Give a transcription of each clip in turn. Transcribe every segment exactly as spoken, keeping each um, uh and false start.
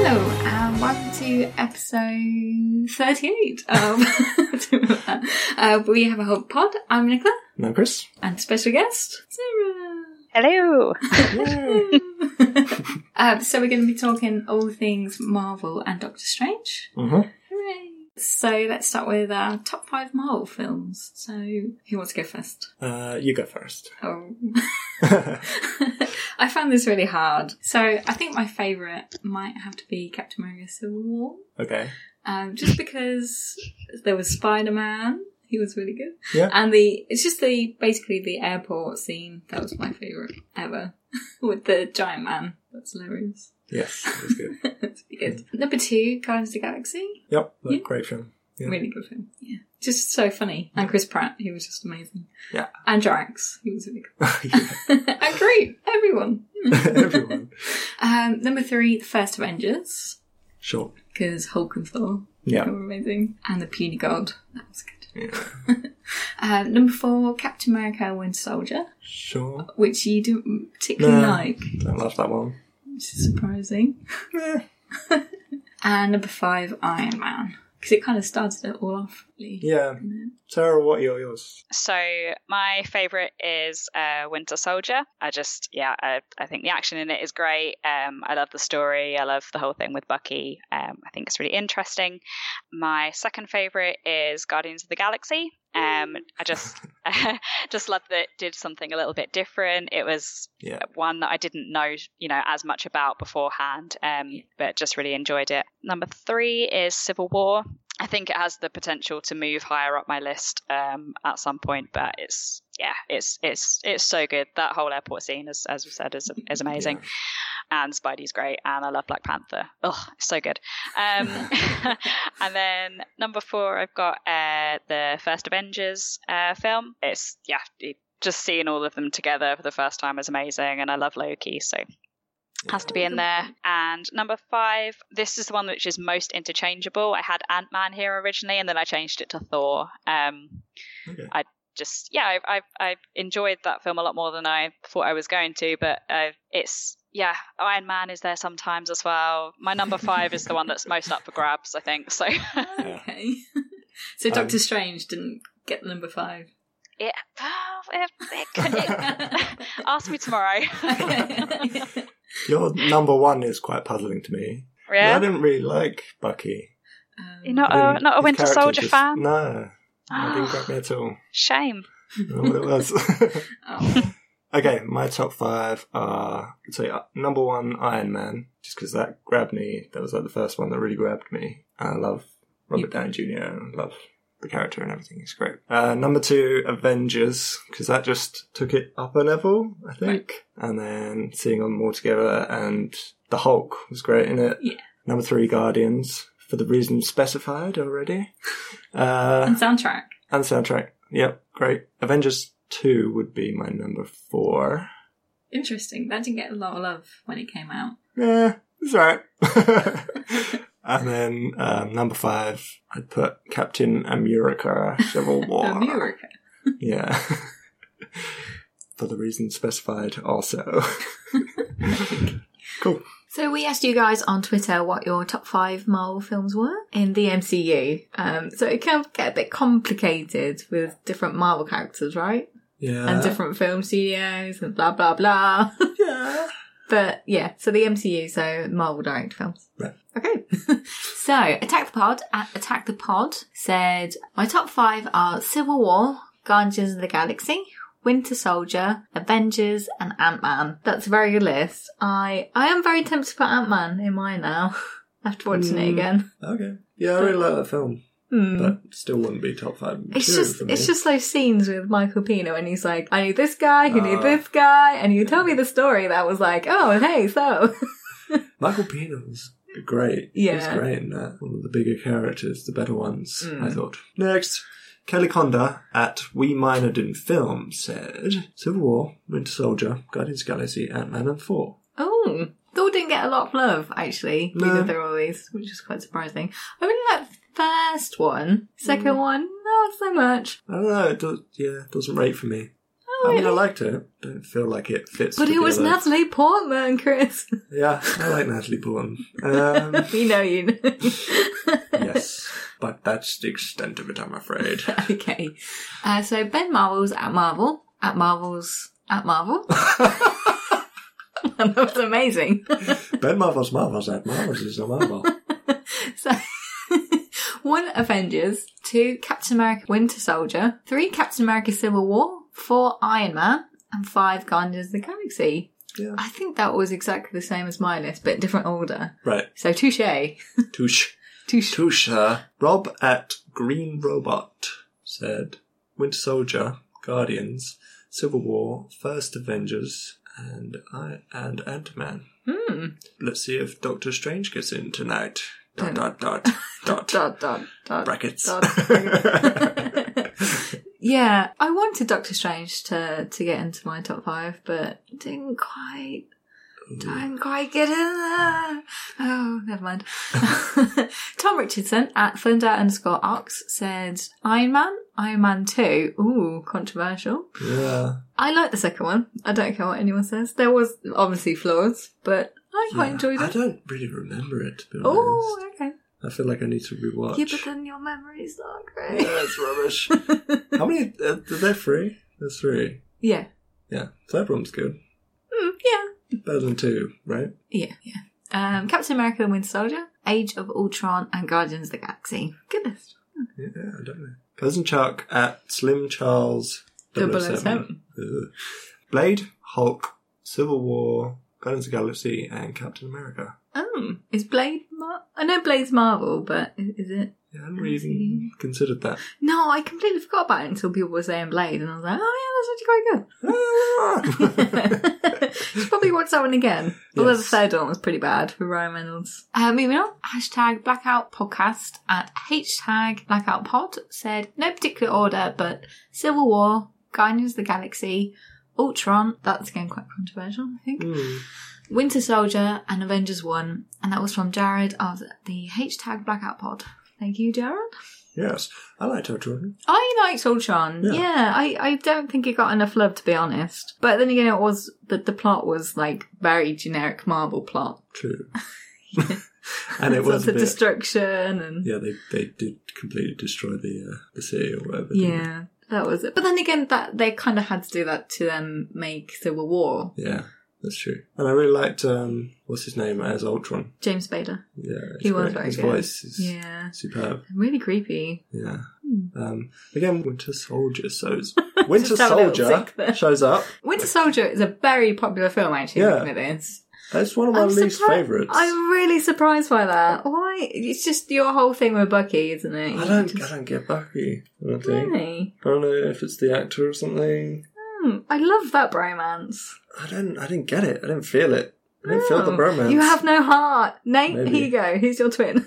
Hello, and welcome to episode thirty-eight of uh, We Have a Hulk Pod. I'm Nicola. And I'm Chris. And special guest, Sarah. Hello. uh, so we're going to be talking all things Marvel and Doctor Strange. Mm-hmm. Hooray. So let's start with our top five Marvel films. So who wants to go first? Uh, you go first. Oh. I found this really hard. So I think my favourite might have to be Captain America Civil War. Okay. Um, just because there was Spider-Man. He was really good. Yeah. And the it's just the basically the airport scene. That was my favourite ever. With the giant man. That's hilarious. Yes, it was good. That's really good. Number two, Guardians of the Galaxy. Yep, Yeah. great film. Yeah. Really good film. Yeah. Just so funny. And Chris Pratt, he was just amazing. Yeah. And Drax, he was really good. And great, everyone. Everyone. Um, number three, The First Avengers. Sure. Because Hulk and Thor Yeah. were amazing. And The Puny God. That was good. Yeah. um, number four, Captain America Winter Soldier. Sure. Which you didn't particularly No, like. Don't love that one. Which is surprising. Yeah. And number five, Iron Man. Because it kind of started it all off. Really. Yeah. Sarah, what are yours? So my favourite is uh, Winter Soldier. I just, yeah, I, I think the action in it is great. Um, I love the story. I love the whole thing with Bucky. Um, I think it's really interesting. My second favourite is Guardians of the Galaxy. Um, I just, just love that it did something a little bit different. It was Yeah. one that I didn't know, you know, as much about beforehand, um, but just really enjoyed it. Number three is Civil War. I think it has the potential to move higher up my list um, at some point, but it's yeah, it's it's it's so good. That whole airport scene, as as we said, is is amazing, Yeah. and Spidey's great, and I love Black Panther. Oh, it's so good. Um, and then number four, I've got uh, the first Avengers uh, film. It's yeah, it, just seeing all of them together for the first time is amazing, and I love Loki, so. Has to be in there. And number five, this is the one which is most interchangeable. I had Ant-Man here originally, and then I changed it to Thor. Um, Okay. I just, yeah, I, I, I enjoyed that film a lot more than I thought I was going to, but uh, it's, yeah, Iron Man is there sometimes as well. My number five is the one that's most up for grabs, I think. So, Okay. So Doctor Um, Strange didn't get the number five. it, oh, it, it, could- it, ask me tomorrow. Okay. Your number one is quite puzzling to me. Yeah? I didn't really like Bucky. Um, You're not I a, didn't- not a his Winter character Soldier just- fan? No. It didn't grab me at all. Shame. I don't know what it was. Oh. Okay, my top five are, so yeah, number one, Iron Man, just because that grabbed me. That was like the first one that really grabbed me. I love Robert Downey Junior I love the character and everything. It's great. Uh, number two, Avengers, because that just took it up a level, I think. And then seeing them all together, and the Hulk was great in it. Yeah. Number three, Guardians, for the reasons specified already. Uh, And soundtrack. and soundtrack. Yep, great. Avengers two would be my number four. Interesting. That didn't get a lot of love when it came out. Yeah, it's alright. And then um, number five, I'd put Captain America Civil War. America. Yeah. For the reasons specified also. Cool. So we asked you guys on Twitter what your top five Marvel films were in the M C U. Um, so it can get a bit complicated with different Marvel characters, right? Yeah. And different film studios and blah, blah, blah. Yeah. But yeah, so the M C U, so Marvel direct films. Right. Okay. So Attack the Pod at Attack the Pod said, my top five are Civil War, Guardians of the Galaxy, Winter Soldier, Avengers, and Ant-Man. That's a very good list. I I am very tempted to put Ant-Man in mine now, after watching it Mm. again. Okay. Yeah, I really like that film. Hmm. But still wouldn't be top five. It's material just for me. it's just those scenes with Michael Pena and he's like, I knew this guy, who knew Uh. this guy, and you tell me the story that was like, oh, hey, so. Michael Pena was great. Yeah. He's great in that. One of the bigger characters, the better ones, Mm. I thought. Next, Kelly Conda at We Minored in Film said, Civil War, Winter Soldier, Guardians of the Galaxy, Ant-Man and Thor. Oh, Thor didn't get a lot of love, actually, No. either through all these, which is quite surprising. I really like the first one. Second Mm. one, not so much. I don't know, it does, yeah, it doesn't rate for me. I mean, I really? liked it. Don't feel like it fits. But it was together. Natalie Portman, Chris. Yeah, I like Natalie Portman. Um, You know, you know. yes, but that's the extent of it, I'm afraid. Okay. Uh, so Ben Marvel's at Marvel. At Marvel's at Marvel. That was amazing. Ben Marvel's Marvel's at Marvel's is a Marvel. So, one Avengers, two Captain America Winter Soldier, three Captain America Civil War, four Iron Man, and five Guardians of the Galaxy. Yeah. I think that was exactly the same as my list, but different order. Right. So, touche. Touche. Touche. Touche. Rob at Green Robot said Winter Soldier, Guardians, Civil War, First Avengers, and I and Ant-Man. Hmm. Let's see if Doctor Strange gets in tonight. Dot, dot, dot, dot. Dot, dot, dot. Brackets. Dot. Yeah, I wanted Doctor Strange to, to get into my top five, but didn't quite, didn't quite get in there. Oh, never mind. Tom Richardson at Thunder underscore Ox said Iron Man, Iron Man two. Ooh, controversial. Yeah. I like the second one. I don't care what anyone says. There was obviously flaws, but I quite Yeah. enjoyed I it. don't really remember it, to be honest. Oh, okay. I feel like I need to rewatch. Yeah, but then your memory's not great. Yeah, that's rubbish. How many? Uh, are there three? There's three. Yeah. Yeah. Third one's good. Mm, yeah. Better than two, right? Yeah, yeah. Um, Captain America and Winter Soldier, Age of Ultron, and Guardians of the Galaxy. Goodness. Yeah, I don't know. Cousin Chuck at Slim Charles double oh double oh seven. Ugh. Blade, Hulk, Civil War, Guardians of the Galaxy, and Captain America. Oh, is Blade Mar- I know Blade's Marvel, but is, is it? Yeah, I hadn't really even considered that. No, I completely forgot about it until people were saying Blade, and I was like, oh yeah, that's actually quite good. Should probably watch that one again. Although the Yes. third one was pretty bad with Ryan Reynolds. Uh, moving on, hashtag Blackout Podcast at hashtag Blackout Pod said, no particular order, but Civil War, Guardians of the Galaxy, Ultron, that's again quite controversial, I think, Mm. Winter Soldier, and Avengers one, and that was from Jared of the hashtag Blackout Pod. Thank you, Jared. Yes, I liked Ultron. I liked Ultron. Yeah. Yeah, I, I don't think it got enough love, to be honest. But then again, it was the, the plot was like very generic Marvel plot. True. And it was Lots a of bit, destruction and yeah, they they did completely destroy the uh, the city or whatever. didn't yeah, that was it. But then again, that they kind of had to do that to then make Civil War. they? Yeah, that's true. And I really liked um, what's his name as Ultron. James Spader. Yeah, He it's was great. very His good. voice is Yeah, superb. really creepy. Yeah. Um, again, Winter Soldier. So Winter Just have a little Soldier tick there. shows up. Winter Soldier is a very popular film, actually. Yeah. Looking at this. It's one of my I'm least surpri- favourites. I'm really surprised by that. Why? It's just your whole thing with Bucky, isn't it? I You don't, just- I don't get Bucky. I don't think. Really? I don't know if it's the actor or something. Hmm, I love that bromance. I don't. I didn't get it. I didn't feel it. I didn't feel the Oh, bromance. You have no heart. Nate, Maybe. here you go. Here's your twin.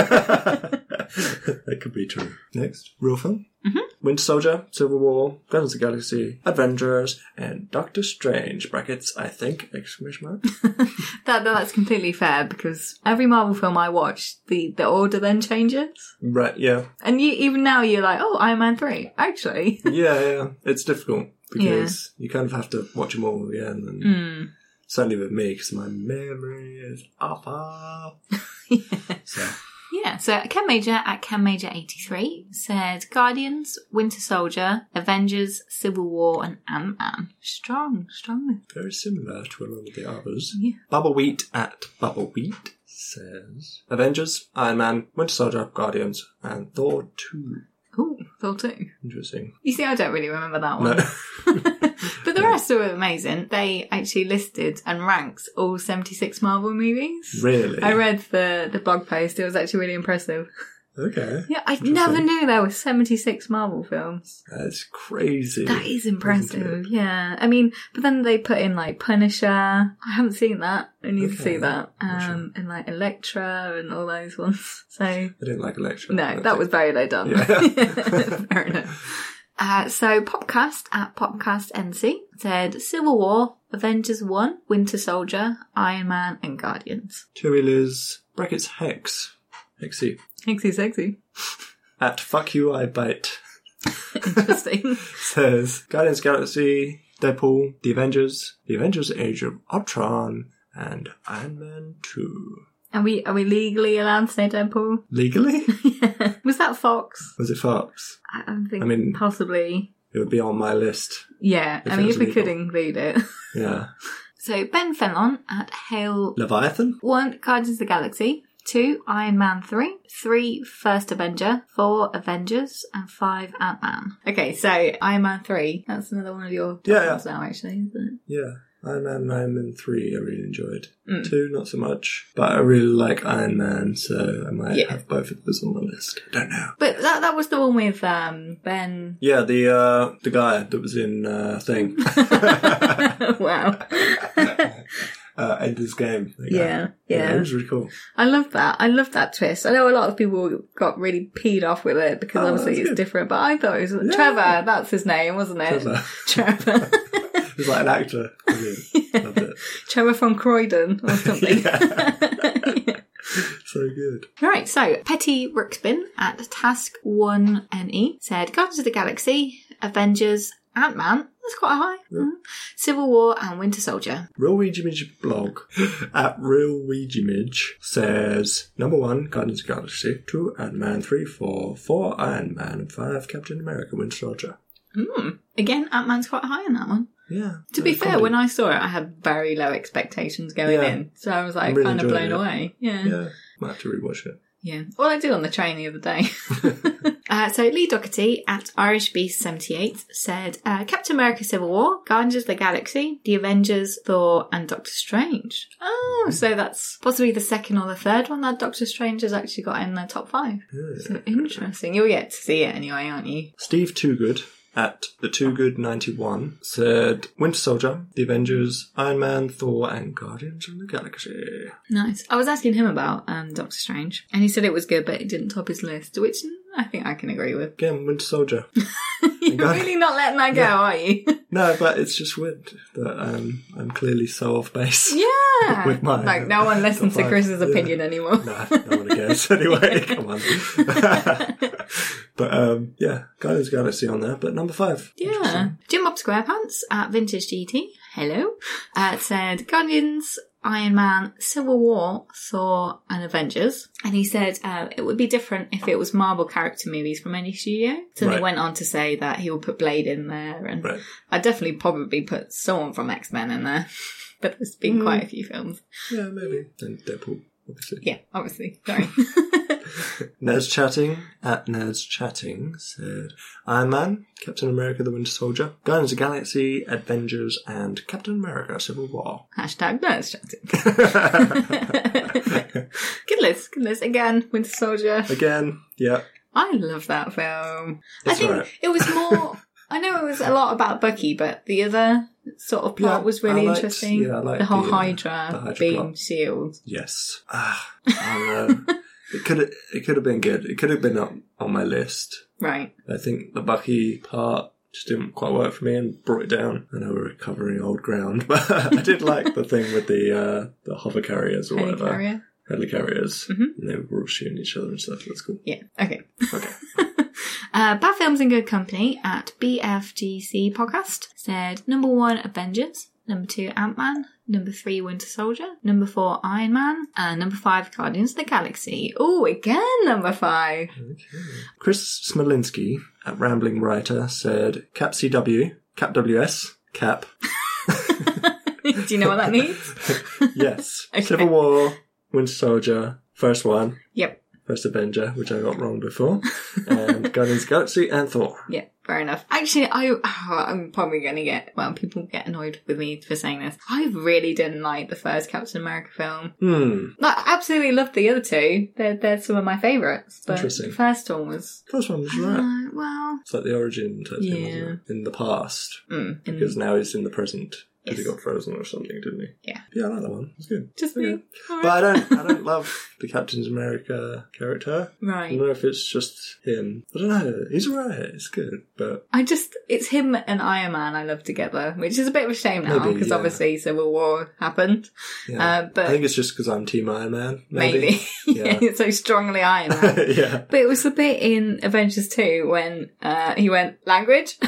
That could be true. Next, real film. Mm-hmm. Winter Soldier, Civil War, Guardians of the Galaxy, Avengers, and Doctor Strange. Brackets, I think, exclamation mark. that That's completely fair because every Marvel film I watch, the, the order then changes. Right, yeah. And you even now you're like, oh, Iron Man three. Actually. Yeah, yeah. It's difficult because you kind of have to watch them all again. And Mm. certainly with me, because my memory is awful. So, Yeah, so Ken Major at Ken Major eighty-three said Guardians, Winter Soldier, Avengers, Civil War, and Ant-Man. Strong, strong. very similar to a lot of the others. Yeah. Bubblewheat at Bubblewheat says Avengers, Iron Man, Winter Soldier, Guardians, and Thor two. Ooh, Thor two. Interesting. You see, I don't really remember that one. No. But the rest are amazing. They actually listed and ranked all seventy-six Marvel movies. Really? I read the, the blog post. It was actually really impressive. Okay. Yeah, I Interesting. never knew there were seventy-six Marvel films. That's crazy. That is isn't impressive, it? yeah. I mean, but then they put in, like, Punisher. I haven't seen that. I need to Okay. see that. Punisher. Um, and, like, Elektra and all those ones. So, I didn't like Elektra. no, That's that it. was very low done. Yeah. Fair enough. Uh, so Popcast at Popcast N C said Civil War, Avengers one, Winter Soldier, Iron Man, and Guardians. Cherry Liz, brackets Hex. Hexy. Sexy, sexy. At Fuck You I Bite Interesting. says Guardians of the Galaxy, Deadpool, The Avengers, The Avengers Age of Ultron, and Iron Man two. Are we are we legally allowed to say Deadpool? Legally? Yeah. Was that Fox? Was it Fox? I, I think I mean- possibly. It would be on my list. Yeah, If I it mean, was if we could legal. include it. Yeah. So, Ben Fenlon at Hale Leviathan? one, Guardians of the Galaxy. two, Iron Man three. three, First Avenger. four, Avengers. And five, Ant-Man. Okay, so Iron Man three. That's another one of your top Yeah, yeah. ones now, actually, isn't Yeah. Iron Man and Iron Man three I really enjoyed. Mm. two, not so much. But I really like Iron Man, so I might Yeah. have both of those on the list. I don't know. it? But that that was the one with um, Ben... Yeah, the uh, the guy that was in uh, Thing. Wow. uh, Ender's Game. That guy. Yeah, yeah. It was really cool. I love that. I love that twist. I know a lot of people got really peed off with it because Oh, obviously that's it's good. different, but I thought it was Yeah. Trevor, that's his name, wasn't it? Trevor. Trevor. He's like an actor. Brilliant. Loved it. Trevor from Croydon or something. Yeah. So good. Right, so Petty Ruxpin at Task one N E said Guardians of the Galaxy, Avengers, Ant-Man, that's quite high, Yeah. Mhm. Civil War and Winter Soldier. Real Ouijimage blog at Real Ouijimage says number one, Guardians of the Galaxy, two, Ant-Man, three, four, four, Iron Man, and five, Captain America, Winter Soldier. Mm. Again, Ant-Man's quite high in that one. Yeah. To be uh, fair, comedy. when I saw it, I had very low expectations going Yeah. in. So I was like I'm really kind of blown enjoying it. away. Yeah. Yeah, might have to rewatch it. Yeah. Well, I did on the train the other day. uh, so Lee Doherty at Irish Beast seventy-eight said uh, Captain America Civil War, Guardians of the Galaxy, The Avengers, Thor and Doctor Strange. Oh, so that's possibly the second or the third one that Doctor Strange has actually got in the top five. Yeah. So interesting. You'll get to see it anyway, aren't you? Steve Toogood at the Too Good ninety-one said Winter Soldier, The Avengers, Iron Man, Thor, and Guardians of the Galaxy. Nice. I was asking him about um, Doctor Strange, and he said it was good, but it didn't top his list, which I think I can agree with. Again, Winter Soldier. You're God. really not letting that go, Yeah. are you? No, but it's just weird that um, I'm clearly so off base. Yeah. With my, like, no one listens top to five. Chris's Yeah. opinion anymore. Nah, no one cares anyway. Come on. But um, yeah, Guardians of the Galaxy on there. But number five. Yeah. Interesting. Jim Bob Squarepants at Vintage G T, hello, uh, said Guardians, Iron Man, Civil War, Thor, and Avengers. And he said uh, it would be different if it was Marvel character movies from any studio. So he Right. went on to say that he will put Blade in there, and Right. I'd definitely probably put someone from X-Men in there. But there's been Mm. quite a few films. Yeah, maybe. And Deadpool, obviously. Yeah, obviously. Sorry. Nerds Chatting at Nerds Chatting said Iron Man, Captain America the Winter Soldier, Guardians of the Galaxy, Avengers, and Captain America Civil War. Hashtag Nerds Chatting. Good list, good list. Again, Winter Soldier. Again, yeah. I love that film. It's I think alright. it was more... I know it was a lot about Bucky, but the other sort of plot Yeah, was really I liked- interesting. yeah, I liked the whole the, uh, Hydra, the Hydra being plot. shield. Yes. Ah, I don't know. It could have, it could have been good. It could have been up on my list. Right. I think the Bucky part just didn't quite work for me and brought it down. I know we're covering old ground, but I did like the thing with the uh, the hover carriers or whatever. Helicarrier. Helicarriers. Mhm. And they were all shooting each other and stuff. That's cool. Yeah. Okay. Okay. uh, Bad Films in Good Company at B F G C Podcast said number one, Avengers. Number two, Ant-Man. Number three, Winter Soldier. Number four, Iron Man. And number five, Guardians of the Galaxy. Oh, again, number five. Okay. Chris Smolinski at Rambling Writer said Cap C W, Cap W S, Cap. Do you know what that means? Yes. Okay. Civil War, Winter Soldier, first one. Yep. First Avenger, which I got wrong before. And Guardians of the Galaxy and Thor. Yeah, fair enough. Actually, I, oh, I'm probably going to get, well, people get annoyed with me for saying this. I really didn't like the first Captain America film. Hmm. Like, I absolutely loved the other two. They're, they're some of my favourites. But Interesting. the first one was, First one was right. uh, well, It's like the origin type thing, Yeah. wasn't it? In the past. mm, in- Because now he's in the present. Because Yes. he got frozen or something, didn't he? Yeah. Yeah, I like that one. It's good. just Okay. me. All But I right. don't I don't love the Captain America character. I Right. don't know if it's just him. I don't know. He's alright. It's good. But I just, it's him and Iron Man I love together, which is a bit of a shame now, Maybe, because yeah. obviously Civil War happened. yeah. Uh, but I think it's just because I'm Team Iron Man. Maybe. maybe. Yeah. yeah, so strongly Iron Man. yeah. But it was the bit in Avengers two when uh, he went, language?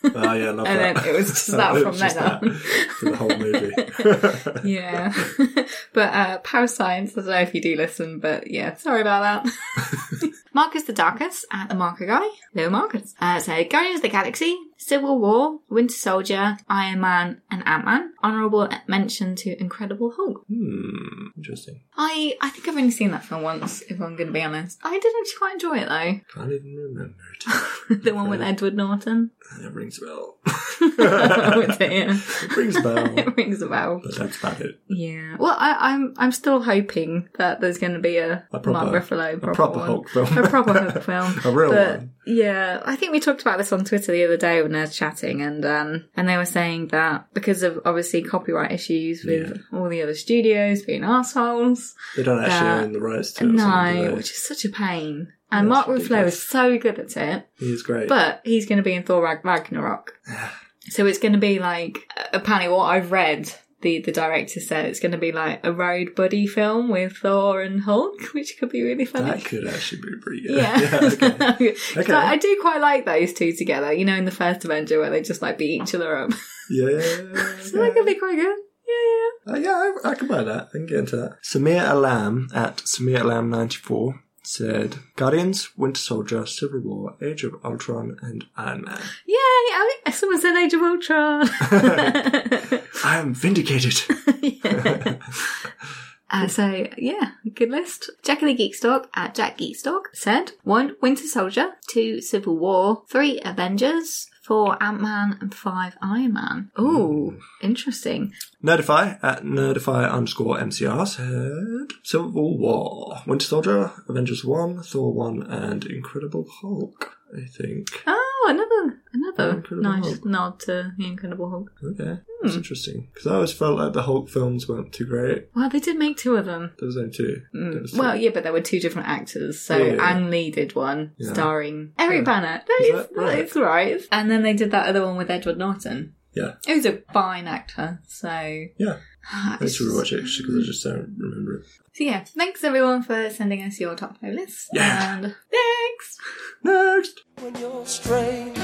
Oh yeah, I love And that. then it was just that It from was just then on. that for the whole movie. Yeah. But uh, Parascience, I don't know if you do listen, but yeah, sorry about that. Marcus the Darkest at the Marker Guy. Hello, Marcus. Uh, so, Guardians of the Galaxy, Civil War, Winter Soldier, Iron Man, and Ant-Man. Honourable mention to Incredible Hulk. Hmm, interesting. I I think I've only seen that film once, if I'm going to be honest. I did actually quite enjoy it, though. Can't even remember it. The one with Edward Norton. It rings a bell. With it, yeah. It rings a bell. It rings a bell. But that's about it. Yeah. Well, I, I'm I'm still hoping that there's going to be a, A proper- Mark Ruffalo A proper, proper one. Hulk film. A proper Hulk film. A real But, one. yeah, I think we talked about this on Twitter the other day when I was chatting, and um, and they were saying that because of obviously copyright issues with all the other studios being assholes. They don't actually that- own the rights to it. or something, do No, they? which is such a pain. And Yeah, Mark it's Ruffalo ridiculous. is so good at it, He is great. but he's going to be in Thor Rag- Ragnarok. So it's going to be like, apparently what I've read, the, the director said it's going to be like a road buddy film with Thor and Hulk, which could be really funny. That could actually be pretty good. Yeah. okay. 'Cause Okay. I, I do quite like those two together, you know, in the first Avenger where they just like beat each other up. Yeah. So that could be quite good. Yeah, Uh, yeah, I, I can buy that. I can get into that. Samir Alam at Samir Alam ninety-four said, Guardians, Winter Soldier, Civil War, Age of Ultron, and Iron Man. yeah. Yeah, I, someone said Age of Ultron. I am vindicated. Yeah. Uh, so, yeah, good list. Jack of the Geekstalk at Jack Geekstalk said, one, Winter Soldier, two, Civil War, three, Avengers, four, Ant-Man, and five, Iron Man. Ooh, interesting. Nerdify at Nerdify underscore M C R said, Civil War, Winter Soldier, Avengers one, Thor one, and Incredible Hulk, I think. Oh, another another Incredible nice Hulk. nod to the Incredible Hulk. Okay, that's interesting. Because I always felt like the Hulk films weren't too great. Well, they did make two of them. There was only two. There was Mm. Well, three. yeah, but there were two different actors. So Yeah, yeah. Ang Lee did one, Yeah. starring Eric Yeah. Bana. No, Is it's, that right? it's right. And then they did that other one with Edward Norton. Yeah. He was a fine actor, so... Yeah. Ah, Let's it's just- rewatch it because I just don't remember it. So yeah, thanks everyone for sending us your top five lists. Yeah. And thanks! Next! When you're strange,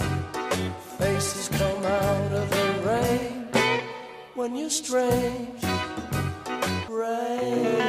faces come out of the rain. When you're strange, rain.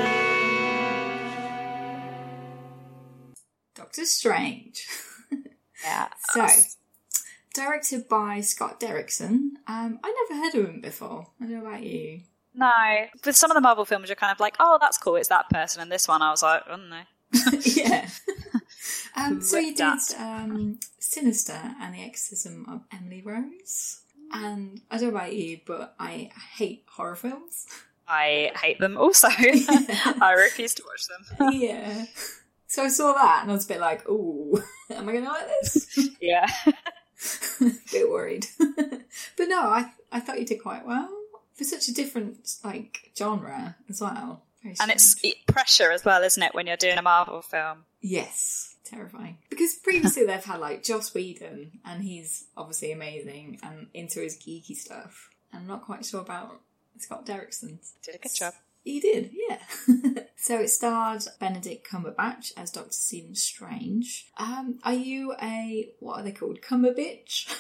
Doctor Strange. Yeah. So, directed by Scott Derrickson. Um, I never heard of him before. I don't know about you. No. With some of the Marvel films, you're kind of like, oh, that's cool, it's that person. And this one, I was like, oh, no. Yeah. um, so he did That. um, Sinister and the Exorcism of Emily Rose. And I don't know about you, but I hate horror films. I hate them also. I refuse to watch them. Yeah. So I saw that and I was a bit like, ooh, am I going to like this? Yeah. Bit worried. But no, I I thought you did quite well. For such a different, like, genre as well. Very And it's strange. it- pressure as well, isn't it, when you're doing a Marvel film? Yes, terrifying. Because previously they've had like Joss Whedon, and he's obviously amazing and into his geeky stuff. I'm not quite sure about Scott Derrickson. Did a good job. He did, yeah. So it starred Benedict Cumberbatch as Doctor Stephen Strange. Um, are you a, what are they called, Cumberbitch?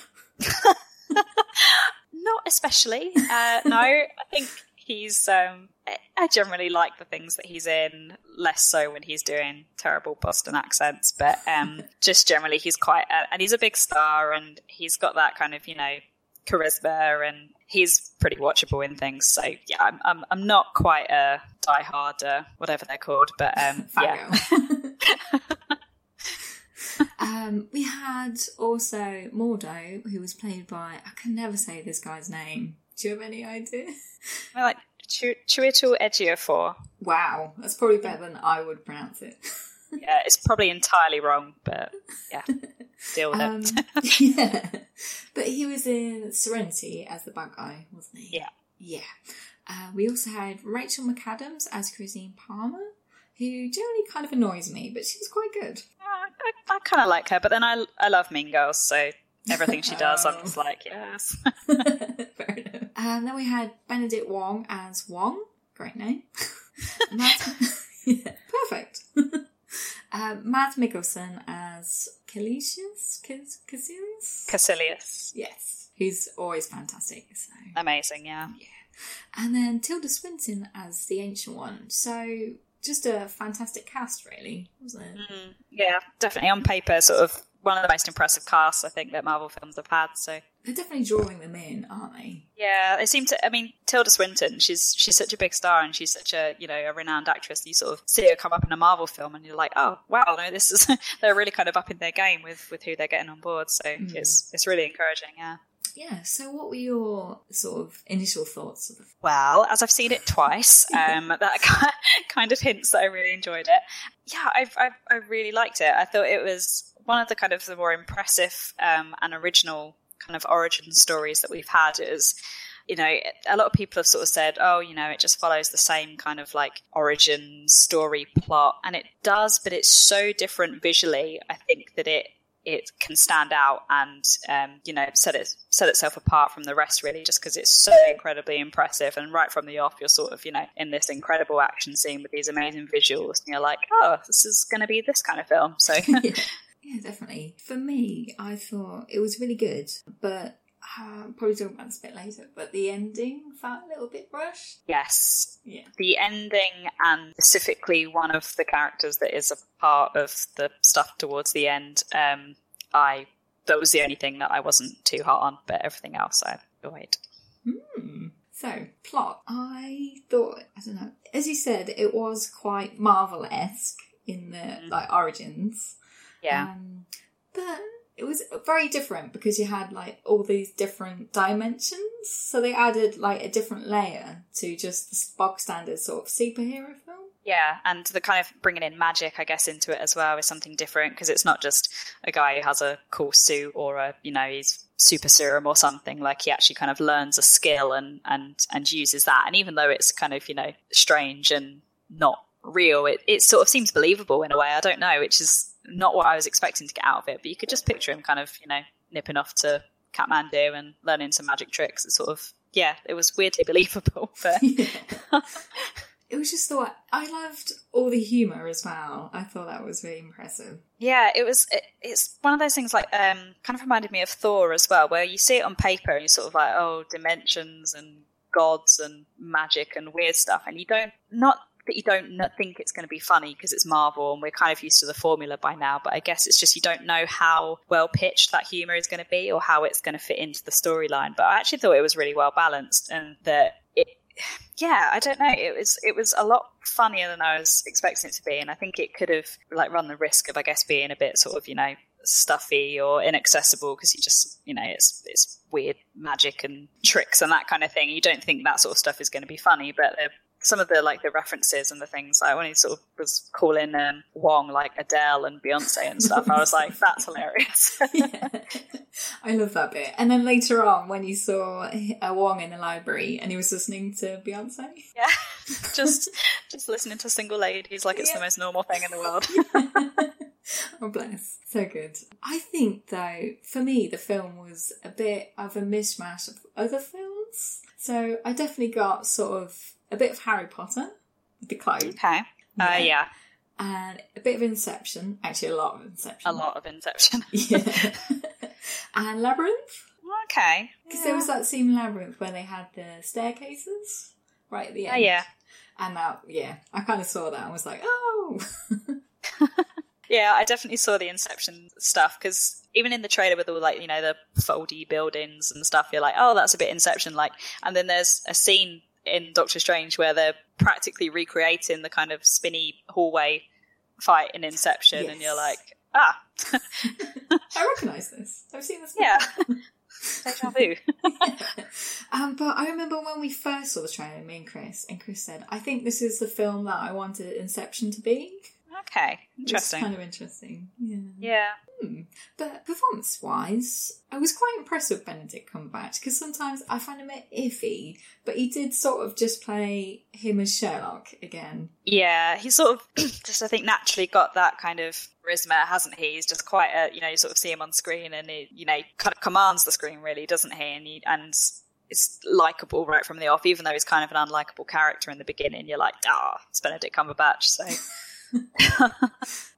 Not especially. Uh, no, I think he's. Um, I- I generally like the things that he's in, less so when he's doing terrible Boston accents. But um, just generally, he's quite. Uh, and he's a big star, and he's got that kind of, you know, charisma, and he's pretty watchable in things. So yeah, I'm. I'm, I'm not quite a diehard, uh, whatever they're called, but um, yeah. um, we had also Mordo, who was played by, I can never say this guy's name. Do you have any idea? I like Chu- Chiwetel Ejiofor. Wow, that's probably better than I would pronounce it. Yeah, it's probably entirely wrong, but yeah, deal with Um, it. yeah, but he was in Serenity as the bad guy, wasn't he? Yeah. Yeah. Uh, we also had Rachel McAdams as Christine Palmer, who generally kind of annoys me, but she was quite good. I, I kind of like her, but then I, I love Mean Girls, so everything she does, I'm Oh. just like, yes. Fair enough. And then we had Benedict Wong as Wong. Great name. Matt, yeah, perfect. um, Matt Mikkelsen as Calicius? Cas- Cassilius? Caecilius. Yes. Who's always fantastic. So. Amazing, yeah. Yeah. And then Tilda Swinton as the Ancient One. So just a fantastic cast, really, wasn't it? Mm, yeah, definitely on paper, sort of one of the most impressive casts I think that Marvel films have had. So they're definitely drawing them in, aren't they? Yeah, they seem to. I mean, Tilda Swinton, she's she's such a big star, and she's such a you know a renowned actress. You sort of see her come up in a Marvel film, and you're like, oh wow, no, this is they're really kind of up in their game with with who they're getting on board. So mm. it's it's really encouraging. Yeah. Yeah, so what were your sort of initial thoughts of the film? Well, as I've seen it twice, um, that kind of hints that I really enjoyed it. Yeah, I've, I've, I really liked it. I thought it was one of the kind of the more impressive um, and original kind of origin stories that we've had. It was, you know, a lot of people have sort of said, oh, you know, it just follows the same kind of like origin story plot. And it does, but it's so different visually, I think, that it it can stand out and, um, you know, set it set itself apart from the rest, really, just because it's so incredibly impressive. And right from the off, you're sort of, you know, in this incredible action scene with these amazing visuals. And you're like, oh, this is going to be this kind of film. So, yeah. yeah, definitely. For me, I thought it was really good, but uh, probably talk about this a bit later, but the ending felt a little bit rushed. Yes. Yeah. The ending, and specifically one of the characters that is a part of the stuff towards the end, um, I that was the only thing that I wasn't too hot on, but everything else I enjoyed. Hmm. So, plot. I thought, I don't know, as you said, it was quite Marvel-esque in the mm. like origins. Yeah. Um, but it was very different because you had like all these different dimensions. So they added like a different layer to just the bog standard sort of superhero film. Yeah, and the kind of bringing in magic, I guess, into it as well is something different, because it's not just a guy who has a cool suit or a, you know, he's super serum or something. Like, he actually kind of learns a skill and, and, and uses that. And even though it's kind of, you know, strange and not real, it, it sort of seems believable in a way. I don't know, which is not what I was expecting to get out of it, but you could just picture him kind of, you know, nipping off to Kathmandu and learning some magic tricks. It's sort of, yeah, it was weirdly believable, but yeah. It was just thought, I loved all the humour as well. I thought that was really impressive. Yeah, it was, it, it's one of those things like, um, kind of reminded me of Thor as well, where you see it on paper and you're sort of like, oh, dimensions and gods and magic and weird stuff. And you don't, not that you don't think it's going to be funny because it's Marvel and we're kind of used to the formula by now, but I guess it's just you don't know how well pitched that humour is going to be or how it's going to fit into the storyline. But I actually thought it was really well balanced, and that it, yeah, I don't know, it was it was a lot funnier than I was expecting it to be, and I think it could have like run the risk of, I guess, being a bit sort of, you know, stuffy or inaccessible, because you just, you know, it's it's weird magic and tricks and that kind of thing. You don't think that sort of stuff is going to be funny, but uh, some of the like the references and the things, like when he sort of was calling um, Wong like Adele and Beyonce and stuff, I was like, that's hilarious. Yeah. I love that bit. And then later on, when you saw a Wong in the library and he was listening to Beyonce, yeah, just just listening to single ladies like it's yeah. the most normal thing in the world. Oh, bless. So good. I think, though, for me, the film was a bit of a mishmash of other films. So I definitely got sort of a bit of Harry Potter with the clothes. Okay. Yeah. Uh, yeah. And a bit of Inception. Actually, a lot of Inception. A lot of Inception. Yeah. And Labyrinth. Okay. Because yeah. there was that scene in Labyrinth where they had the staircases right at the end. Oh, yeah. And that, yeah, I kind of saw that and was like, oh. Yeah, I definitely saw the Inception stuff, because even in the trailer with all, like, you know, the foldy buildings and stuff, you're like, oh, that's a bit Inception-like. And then there's a scene in Doctor Strange where they're practically recreating the kind of spinny hallway fight in Inception, yes. And you're like, ah. I recognise this. I've seen this before. Yeah. Deja vu. Yeah. Um, but I remember when we first saw the trailer, me and Chris, and Chris said, I think this is the film that I wanted Inception to be. Okay, interesting. It's kind of interesting. Yeah. Yeah. Hmm. But performance-wise, I was quite impressed with Benedict Cumberbatch, because sometimes I find him a bit iffy, but he did sort of just play him as Sherlock again. Yeah, he sort of just, I think, naturally got that kind of charisma, hasn't he? He's just quite a, you know, you sort of see him on screen and he, you know, kind of commands the screen, really, doesn't he? And he, and it's likeable right from the off, even though he's kind of an unlikable character in the beginning. You're like, ah, oh, it's Benedict Cumberbatch, so...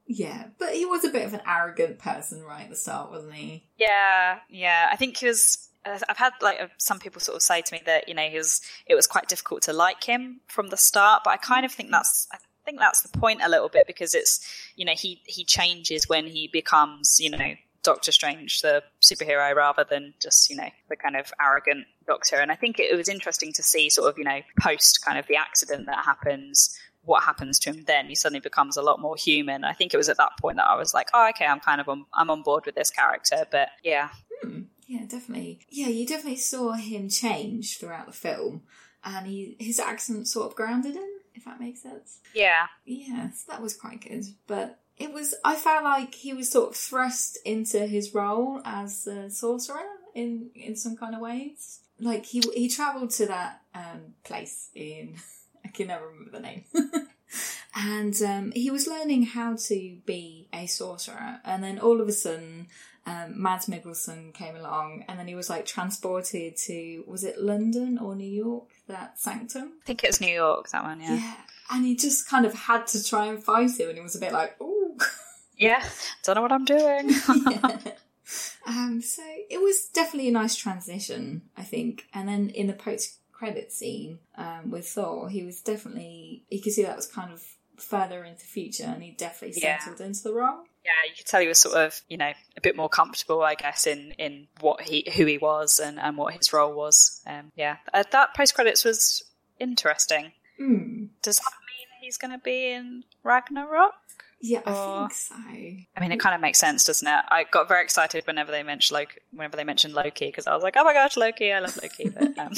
Yeah, but he was a bit of an arrogant person right at the start, wasn't he? Yeah, yeah. I think he was. I've had like some people sort of say to me that, you know, he was. It was quite difficult to like him from the start, but I kind of think that's. I think that's the point a little bit, because it's, you know, he he changes when he becomes, you know, Doctor Strange, the superhero, rather than just, you know, the kind of arrogant Doctor. And I think it, it was interesting to see sort of, you know, post kind of the accident that happens, what happens to him then. He suddenly becomes a lot more human. I think it was at that point that I was like, oh, okay, I'm kind of on, I'm on board with this character. But yeah. Hmm. Yeah, definitely. Yeah, you definitely saw him change throughout the film, and he his accent sort of grounded him, if that makes sense. Yeah. Yeah, so that was quite good. But it was, I felt like he was sort of thrust into his role as a sorcerer in, in some kind of ways. Like, he he travelled to that um, place in, I can never remember the name. And um, he was learning how to be a sorcerer. And then all of a sudden, um, Mads Mikkelsen came along, and then he was like transported to, was it London or New York, that sanctum? I think it was New York, that one, yeah. Yeah. And he just kind of had to try and fight him, and he was a bit like, ooh. Yeah, don't know what I'm doing. Yeah. Um, so it was definitely a nice transition, I think. And then in the post-credit scene um, with Thor, he was definitely, you could see that was kind of further into the future, and he definitely settled yeah. into the role. Yeah, you could tell he was sort of, you know, a bit more comfortable, I guess, in, in what he, who he was and, and what his role was. Um, yeah, uh, that post-credits was interesting. Mm. Does that mean he's going to be in Ragnarok? Yeah, I or... think so. I mean, it kind of makes sense, doesn't it? I got very excited whenever they mentioned Loki, whenever they mentioned Loki, because I was like, "Oh my gosh, Loki! I love Loki!" But, um...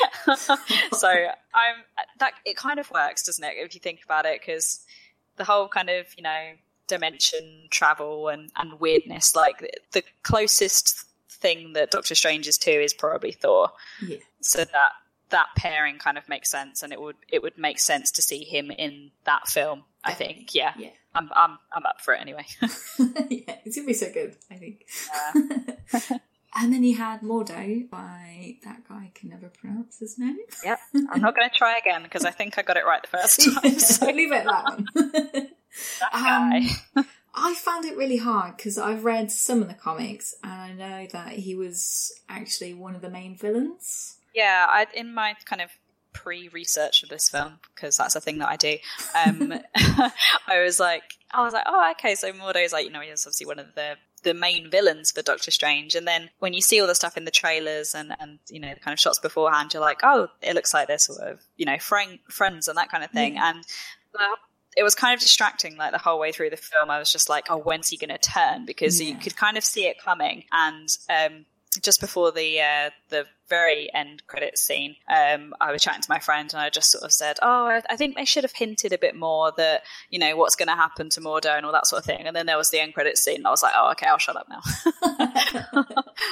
so I'm that. It kind of works, doesn't it? If you think about it, because the whole kind of, you know, dimension travel and, and weirdness, like the closest thing that Doctor Strange is to is probably Thor. Yeah. So that that pairing kind of makes sense, and it would it would make sense to see him in that film. I think, yeah. Yeah. I'm I'm I'm up for it anyway. Yeah, it's gonna be so good, I think. Yeah. And then you had Mordo by that guy, I can never pronounce his name. Yep. I'm not going to try again because I think I got it right the first time. So leave it at that one. That guy. Um, I found it really hard because I've read some of the comics, and I know that he was actually one of the main villains. Yeah, I in my kind of pre-research of this film, because that's a thing that I do, um I was like I was like oh okay, so Mordo's like, you know, he's obviously one of the the main villains for Doctor Strange, and then when you see all the stuff in the trailers and and you know, the kind of shots beforehand, you're like, oh, it looks like they're sort of, you know, friend, friends and that kind of thing. Yeah. And well, it was kind of distracting, like the whole way through the film. I was just like, oh, when's he going to turn? Because yeah. you could kind of see it coming. And um just before the uh, the very end credits scene, um, I was chatting to my friend, and I just sort of said, oh, I, I think they should have hinted a bit more that, you know, what's going to happen to Mordo and all that sort of thing. And then there was the end credits scene, and I was like, oh, okay, I'll shut up now.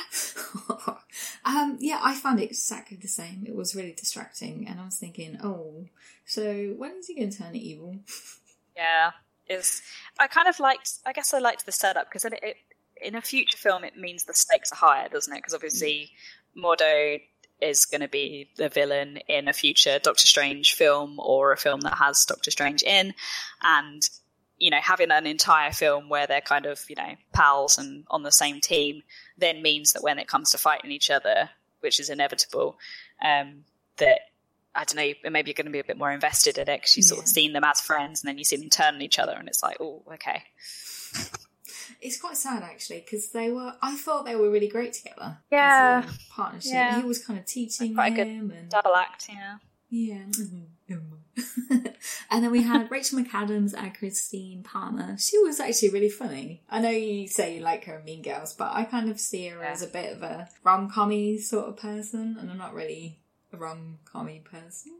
um, yeah, I found it exactly the same. It was really distracting, and I was thinking, oh, so when is he going to turn evil? Yeah, it's. I kind of liked, I guess I liked the setup, because it, it in a future film, it means the stakes are higher, doesn't it? Because obviously Mordo is going to be the villain in a future Doctor Strange film, or a film that has Doctor Strange in. And, you know, having an entire film where they're kind of, you know, pals and on the same team then means that when it comes to fighting each other, which is inevitable, um, that, I don't know, maybe you're going to be a bit more invested in it, because you've yeah. sort of seen them as friends, and then you see them turn on each other, and it's like, oh, okay. It's quite sad, actually, because they were. I thought they were really great together. Yeah, as a partnership. Yeah. He was kind of teaching quite him, a good and double act. Yeah, yeah. Mm-hmm. And then we had Rachel McAdams and Christine Palmer. She was actually really funny. I know you say you like her in Mean Girls, but I kind of see her yeah. as a bit of a rom-commy sort of person, and I'm not really a rom-commy person.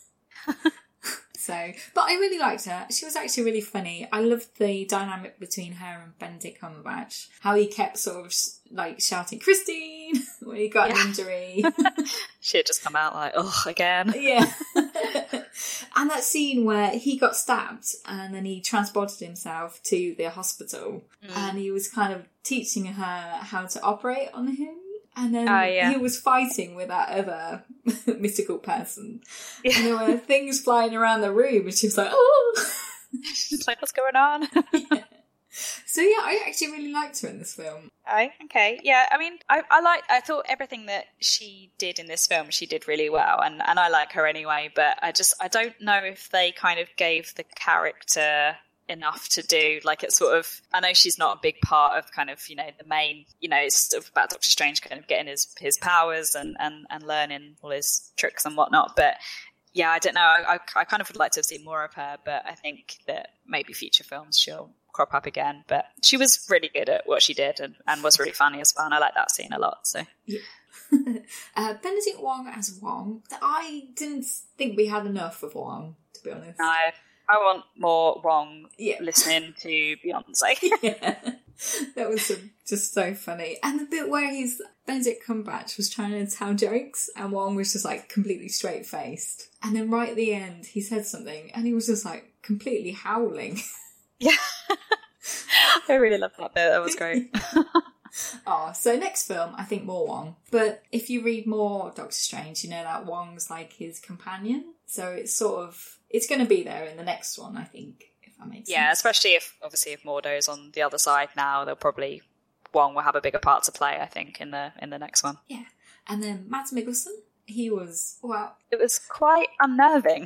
So, but I really liked her. She was actually really funny. I loved the dynamic between her and Benedict Cumberbatch. How he kept sort of like shouting, Christine, when he got yeah. an injury. She had just come out like, oh, again. Yeah. And that scene where he got stabbed and then he transported himself to the hospital mm. and he was kind of teaching her how to operate on him. And then uh, yeah. he was fighting with that other mystical person. Yeah. And there were things flying around the room, and she was like, oh! She's like, what's going on? Yeah. So yeah, I actually really liked her in this film. Oh, okay. Yeah, I mean, I, I like. I thought everything that she did in this film, she did really well, and, and I like her anyway. But I just, I don't know if they kind of gave the character enough to do. Like, it's sort of, I know she's not a big part of kind of, you know, the main, you know, it's sort of about Doctor Strange kind of getting his his powers and and and learning all his tricks and whatnot. But yeah, I don't know. I, I kind of would like to have seen more of her, but I think that maybe future films she'll crop up again. But she was really good at what she did, and, and was really funny as well, and I like that scene a lot. So yeah. uh, Benedict Wong as Wong. I didn't think we had enough of Wong, to be honest. no, I want more Wong Yeah. listening to Beyonce. Yeah, that was um, just so funny. And the bit where he's Benedict Cumberbatch was trying to tell jokes, and Wong was just like completely straight faced. And then right at the end, he said something, and he was just like completely howling. Yeah, I really loved that bit. That was great. Oh, so next film, I think more Wong. But if you read more Doctor Strange, you know that Wong's like his companion. So it's sort of, it's going to be there in the next one, I think, if that makes Yeah, sense. especially if, obviously, if Mordo's on the other side now, they'll probably, Wong will have a bigger part to play, I think, in the in the next one. Yeah. And then Mads Mikkelsen, he was, well... It was quite unnerving.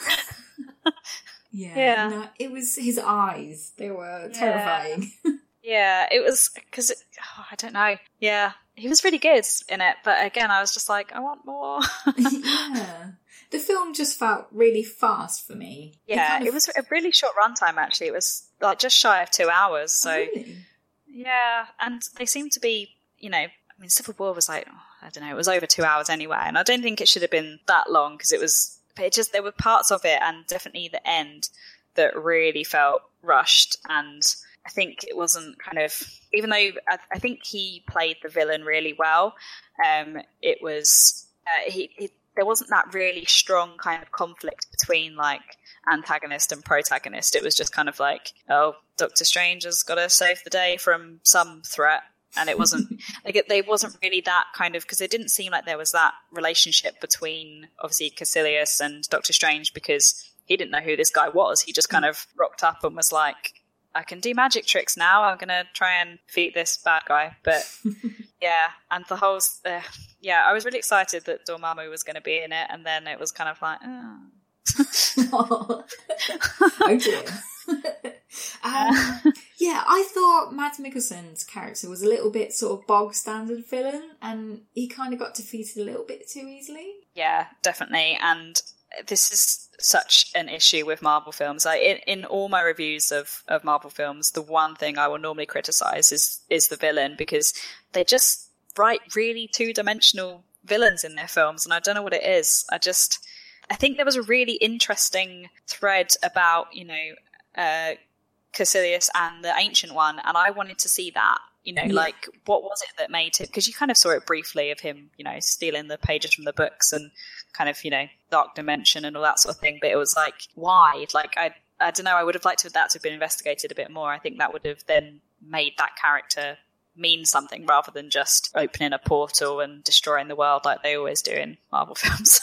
Yeah. Yeah. No, it was his eyes. They were Yeah. terrifying. Yeah, it was, because, oh, I don't know. Yeah, he was really good in it, but again, I was just like, I want more. Yeah. The film just felt really fast for me. Yeah, kind of- it was a really short runtime, actually. It was like just shy of two hours, so... Oh, really? Yeah, and they seem to be, you know, I mean, Civil War was like, oh, I don't know, it was over two hours anyway, and I don't think it should have been that long, because it was, but it just, there were parts of it, and definitely the end, that really felt rushed, and I think it wasn't kind of, even though I, I think he played the villain really well, um, it was, uh, he, he, there wasn't that really strong kind of conflict between, like, antagonist and protagonist. It was just kind of like, oh, Doctor Strange has got to save the day from some threat, and it wasn't like it, they wasn't really that kind of, because it didn't seem like there was that relationship between obviously Caecilius and Doctor Strange, because he didn't know who this guy was. He just kind of rocked up and was like, I can do magic tricks now, I'm gonna try and defeat this bad guy. But yeah, and the whole uh, yeah, I was really excited that Dormammu was going to be in it, and then it was kind of like, oh. Oh, oh dear. um, yeah, I thought Mads Mikkelsen's character was a little bit sort of bog standard villain, and he kind of got defeated a little bit too easily. Yeah, definitely. And this is such an issue with Marvel films. Like in, in all my reviews of, of Marvel films, the one thing I will normally criticize is is the villain, because they just write really two-dimensional villains in their films, and I don't know what it is. I just... I think there was a really interesting thread about, you know, uh, Caecilius and the Ancient One, and I wanted to see that, you know, Yeah. like, what was it that made him, because you kind of saw it briefly of him, you know, stealing the pages from the books and kind of, you know, Dark Dimension and all that sort of thing, but it was like, why? Like, I, I don't know, I would have liked for that to have been investigated a bit more. I think that would have then made that character mean something, rather than just opening a portal and destroying the world like they always do in Marvel films.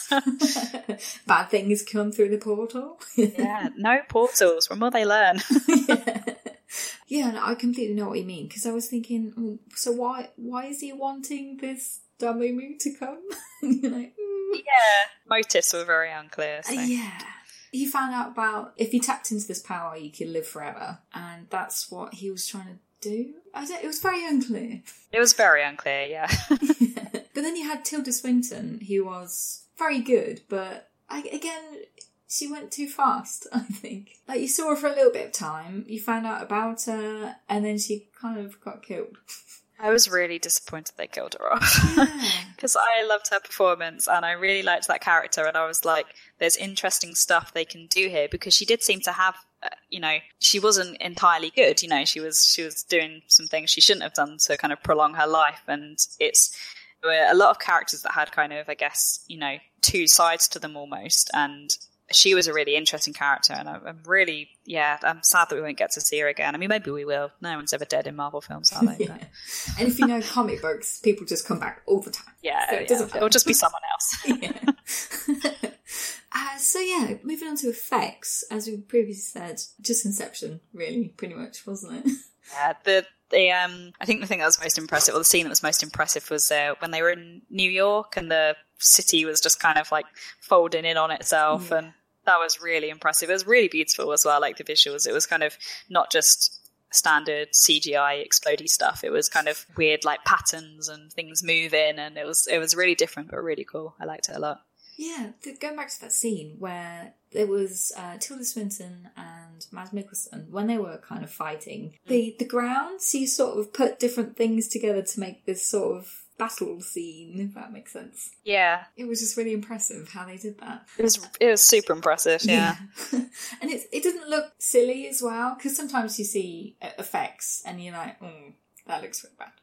Bad things come through the portal. Yeah, no portals. From what they learn. yeah, yeah no, I completely know what you mean, because I was thinking, oh, so why why is he wanting this Dormammu to come? You're like, mm. Yeah, motives were very unclear. So. Uh, yeah. He found out about if he tapped into this power, you could live forever, and that's what he was trying to do. I don't, it was very unclear. It was very unclear, yeah. Yeah. But then you had Tilda Swinton, who was very good, but I, again, she went too fast, I think. Like, you saw her for a little bit of time, you found out about her, and then she kind of got killed. I was really disappointed they killed her off. Yeah. Because I loved her performance and I really liked that character, and I was like, there's interesting stuff they can do here, because she did seem to have, uh, you know, she wasn't entirely good, you know, she was she was doing some things she shouldn't have done to kind of prolong her life, and it's, there were a lot of characters that had kind of, I guess, you know, two sides to them almost, and she was a really interesting character, and I'm really, yeah, I'm sad that we won't get to see her again. I mean, maybe we will. No one's ever dead in Marvel films, are they? Yeah. And if you know comic books, people just come back all the time. Yeah, So it yeah. doesn't matter. It'll just be someone else. Yeah. uh, so yeah, moving on to effects, as we previously said, just Inception, really, pretty much, wasn't it? Yeah, the the um, I think the thing that was most impressive, or the scene that was most impressive, was uh, when they were in New York and the city was just kind of like folding in on itself, yeah. and that was really impressive. It was really beautiful as well, like the visuals. It was kind of not just standard C G I explodey stuff. It was kind of weird, like patterns and things moving, and it was it was really different but really cool. I liked it a lot. Yeah, going back to that scene where there was uh, Tilda Swinton and Mads Mikkelsen, when they were kind of fighting, mm. the, the grounds, he sort of put different things together to make this sort of battle scene, if that makes sense. Yeah. It was just really impressive how they did that. It was it was super impressive, yeah. yeah. And it, it doesn't look silly as well, because sometimes you see effects and you're like, oh, that looks really bad.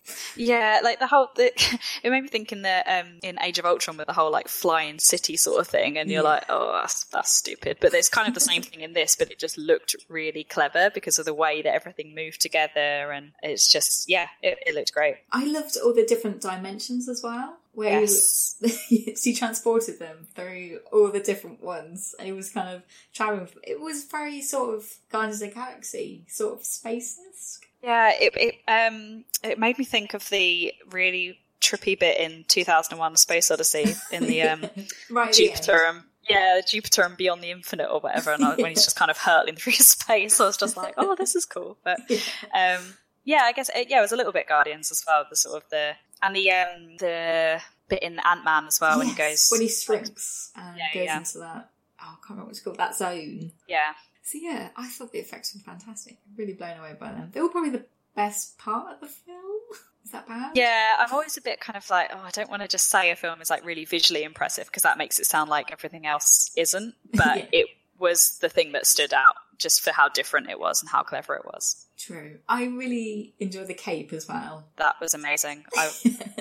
Yeah, like the whole, the, it made me think in the um, in Age of Ultron with the whole like flying city sort of thing, and you're yeah. like, oh, that's that's stupid. But there's kind of the same thing in this, but it just looked really clever because of the way that everything moved together, and it's just, yeah, it, it looked great. I loved all the different dimensions as well, where yes. he, he transported them through all the different ones, and he was kind of traveling. It was very sort of Guardians of the Galaxy, sort of space-esque. Yeah, it it um it made me think of the really trippy bit in two thousand one: Space Odyssey in the um right, Jupiter and yeah Jupiter and Beyond the Infinite or whatever, and I, when he's just kind of hurtling through space, I was just like, oh, this is cool. But um yeah, I guess it, yeah, it was a little bit Guardians as well. The sort of the and the um the bit in Ant-Man as well, yes, when he goes when he shrinks and yeah, goes yeah. into that. Oh, I can't remember what it's called. That zone. Yeah. So yeah, I thought the effects were fantastic. Really blown away by them. They were probably the best part of the film. Is that bad? Yeah, I'm always a bit kind of like, oh, I don't want to just say a film is like really visually impressive because that makes it sound like everything else isn't. But yeah. It was the thing that stood out just for how different it was and how clever it was. True. I really enjoyed the cape as well. That was amazing. I,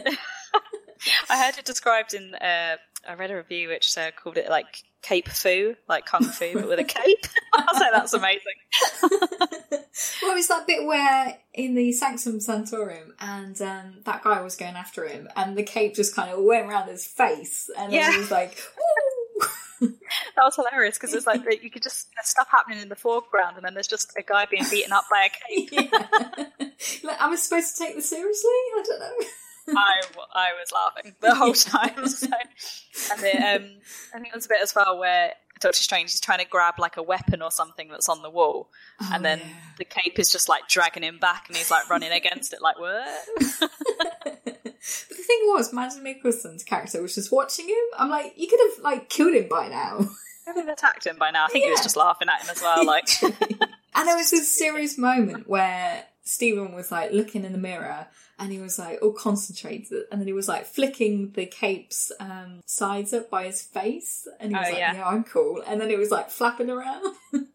I heard it described in, uh, I read a review which uh, called it like cape fu, like kung fu, but with a cape. I was like, that's amazing. Well, it's that bit where in the Sanctum Sanctorum and um, that guy was going after him and the cape just kind of went around his face and then yeah. he was like, ooh. That was hilarious because it's like you could just, there's stuff happening in the foreground and then there's just a guy being beaten up by a cape. Yeah. Like, am I supposed to take this seriously? I don't know. I, I was laughing the whole time. So. And it, um, I think there's a bit as well where Doctor Strange is trying to grab like a weapon or something that's on the wall, oh, and then yeah. the cape is just like dragging him back, and he's like running against it, like what? But the thing was, Mads Mikkelsen's character was just watching him. I'm like, you could have like killed him by now. I could have attacked him by now. I think yeah. he was just laughing at him as well. Like, and there was this serious moment where Stephen was like looking in the mirror. And he was like all concentrated, and then he was like flicking the cape's um, sides up by his face, and he was oh, like, yeah. "Yeah, I'm cool." And then it was like flapping around.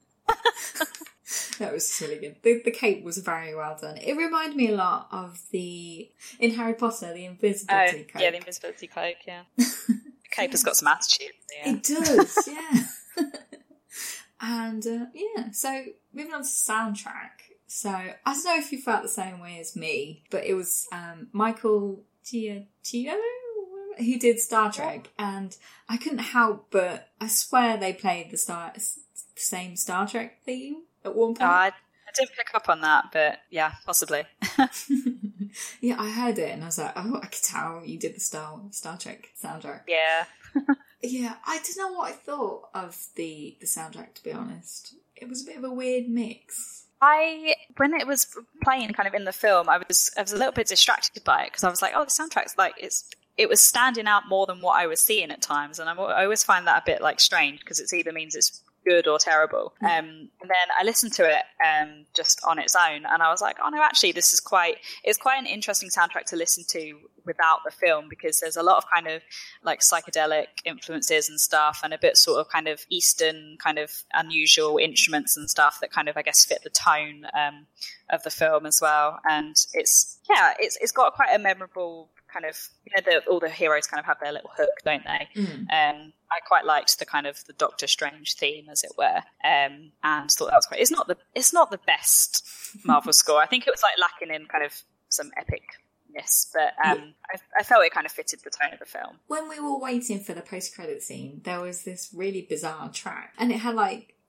That was really good. The, the cape was very well done. It reminded me a lot of the in Harry Potter, the invisibility oh, cloak. Yeah, the invisibility cloak. Yeah, the cape has got some attitude. Yeah. It does. Yeah. And uh, yeah, so moving on to soundtrack. So, I don't know if you felt the same way as me, but it was um, Michael Giacchino who did Star Trek, and I couldn't help but, I swear they played the, Star, the same Star Trek theme at one point. Oh, I, I didn't pick up on that, but yeah, possibly. Yeah, I heard it, and I was like, oh, I could tell you did the Star, Star Trek soundtrack. Yeah. Yeah, I don't know what I thought of the, the soundtrack, to be honest. It was a bit of a weird mix. I, when it was playing kind of in the film, I was I was a little bit distracted by it because I was like, oh, the soundtrack's like, it's it was standing out more than what I was seeing at times. And I'm, I always find that a bit like strange because it either means it's good or terrible. Mm. Um, and then I listened to it um, just on its own and I was like, oh no, actually this is quite, it's quite an interesting soundtrack to listen to without the film because there's a lot of kind of like psychedelic influences and stuff and a bit sort of kind of Eastern kind of unusual instruments and stuff that kind of I guess fit the tone um, of the film as well. And it's yeah it's it's got quite a memorable kind of, you know, the, all the heroes kind of have their little hook, don't they? Mm. Um, I quite liked the kind of the Doctor Strange theme, as it were, um, and thought that was quite. It's not the it's not the best Marvel score. I think it was like lacking in kind of some epic. Yes, but um, yeah. I, I felt it kind of fitted the tone of the film. When we were waiting for the post-credit scene, there was this really bizarre track, and it had like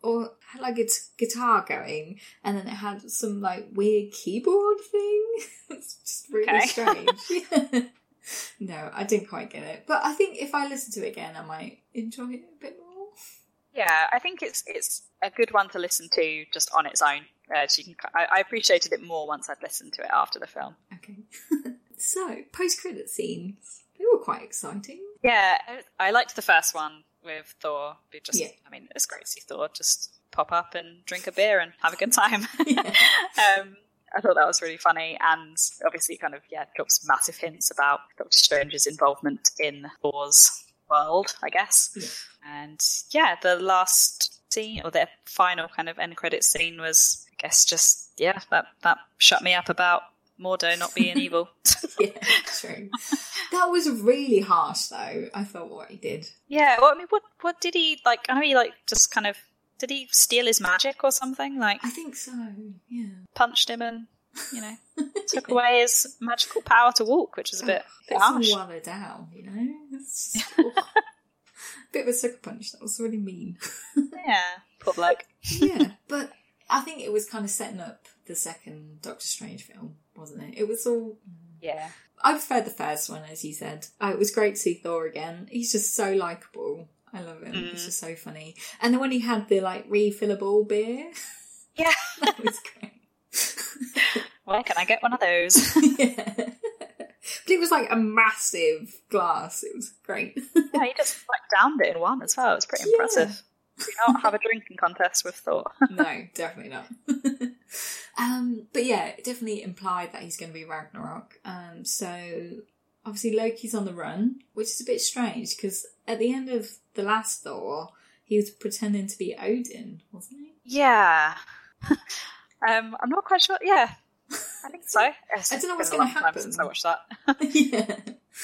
or had like a t- guitar going, and then it had some like weird keyboard thing. It's just really Okay. strange. No, I didn't quite get it. But I think if I listen to it again, I might enjoy it a bit more. Yeah, I think it's it's a good one to listen to just on its own. Uh, so you can, I, I appreciated it more once I'd listened to it after the film. Okay. So, post-credit scenes. They were quite exciting. Yeah, I I liked the first one with Thor. It just, Yeah. I mean, it's great to see Thor just pop up and drink a beer and have a good time. Yeah. um, I thought that was really funny, and obviously kind of, yeah, drops massive hints about Doctor Strange's involvement in Thor's world, I guess. Yeah. And yeah, the last scene, or the final kind of end credit scene was, I guess, just, yeah, that, that shut me up about Mordo not being evil. Yeah, true. That was really harsh, though, I thought, what he did. Yeah, well, I mean, what what did he, like, I know he, like, just kind of, did he steal his magic or something? Like, I think so, yeah. punched him and, you know, took away his magical power to walk, which is a bit, Oh, bit it's harsh. all while they're down, you know? It's just, oh, bit of a sucker punch, that was really mean. Yeah, poor bloke. Yeah, but I think it was kind of setting up the second Doctor Strange film, wasn't it? It was all... Yeah. I preferred the first one, as you said. Oh, it was great to see Thor again. He's just so likeable. I love him. Mm. He's just so funny. And then when he had the, like, refillable beer, Yeah. that was great. Where can I get one of those? Yeah. But it was like a massive glass. It was great. Yeah, he just, like, downed it in one as well. It was pretty Yeah. impressive. We don't have a drinking contest with Thor. No, definitely not. um, but yeah, it definitely implied that he's going to be Ragnarok. Um, so obviously Loki's on the run, which is a bit strange because at the end of the last Thor, he was pretending to be Odin, wasn't he? Yeah. um, I'm not quite sure. Yeah, I think so. It's I don't know what's been a going to long time happen. since I watched that. Yeah.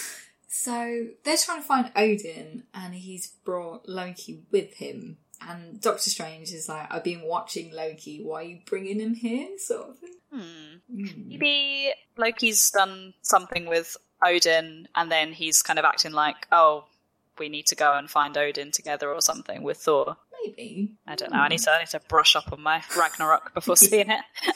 So they're trying to find Odin, and he's brought Loki with him. And Doctor Strange is like, I've been watching Loki, why are you bringing him here? Sort of thing. Hmm. Mm. Maybe Loki's done something with Odin, and then he's kind of acting like, oh, we need to go and find Odin together or something with Thor. Maybe. I don't know. I need to, I need to brush up on my Ragnarok before seeing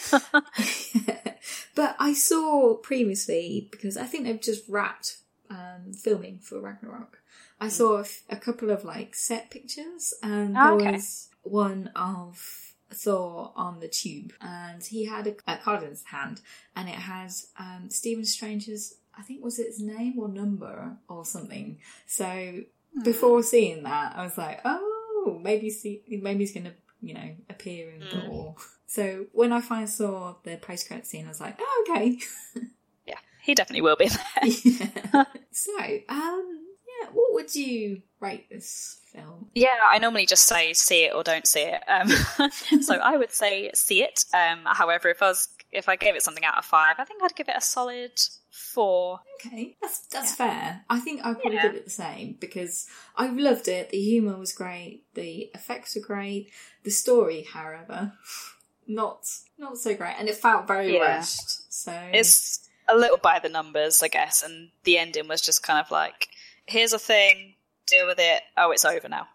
it. But I saw previously, because I think they've just wrapped um, filming for Ragnarok, I saw a, f- a couple of like set pictures, and there Oh, okay. was one of Thor on the tube, and he had a, a card in his hand, and it has um, Stephen Strange's, I think was it his name or number or something. So before seeing that, I was like, oh, maybe see, maybe he's going to, you know, appear in Mm. Thor. So when I finally saw the post-credit scene, I was like, oh, okay. Yeah, he definitely will be there. Yeah. So, um, yeah, what would you rate this film? Yeah, I normally just say see it or don't see it. Um, so I would say see it. Um, however, if I was if I gave it something out of five, I think I'd give it a solid four. Okay, that's that's Yeah. fair. I think I probably Yeah. give it the same because I loved it. The humour was great. The effects were great. The story, however, not not so great, and it felt very Yeah. rushed. So It's a little by the numbers, I guess, and the ending was just kind of like, here's a thing, deal with it. Oh, it's over now.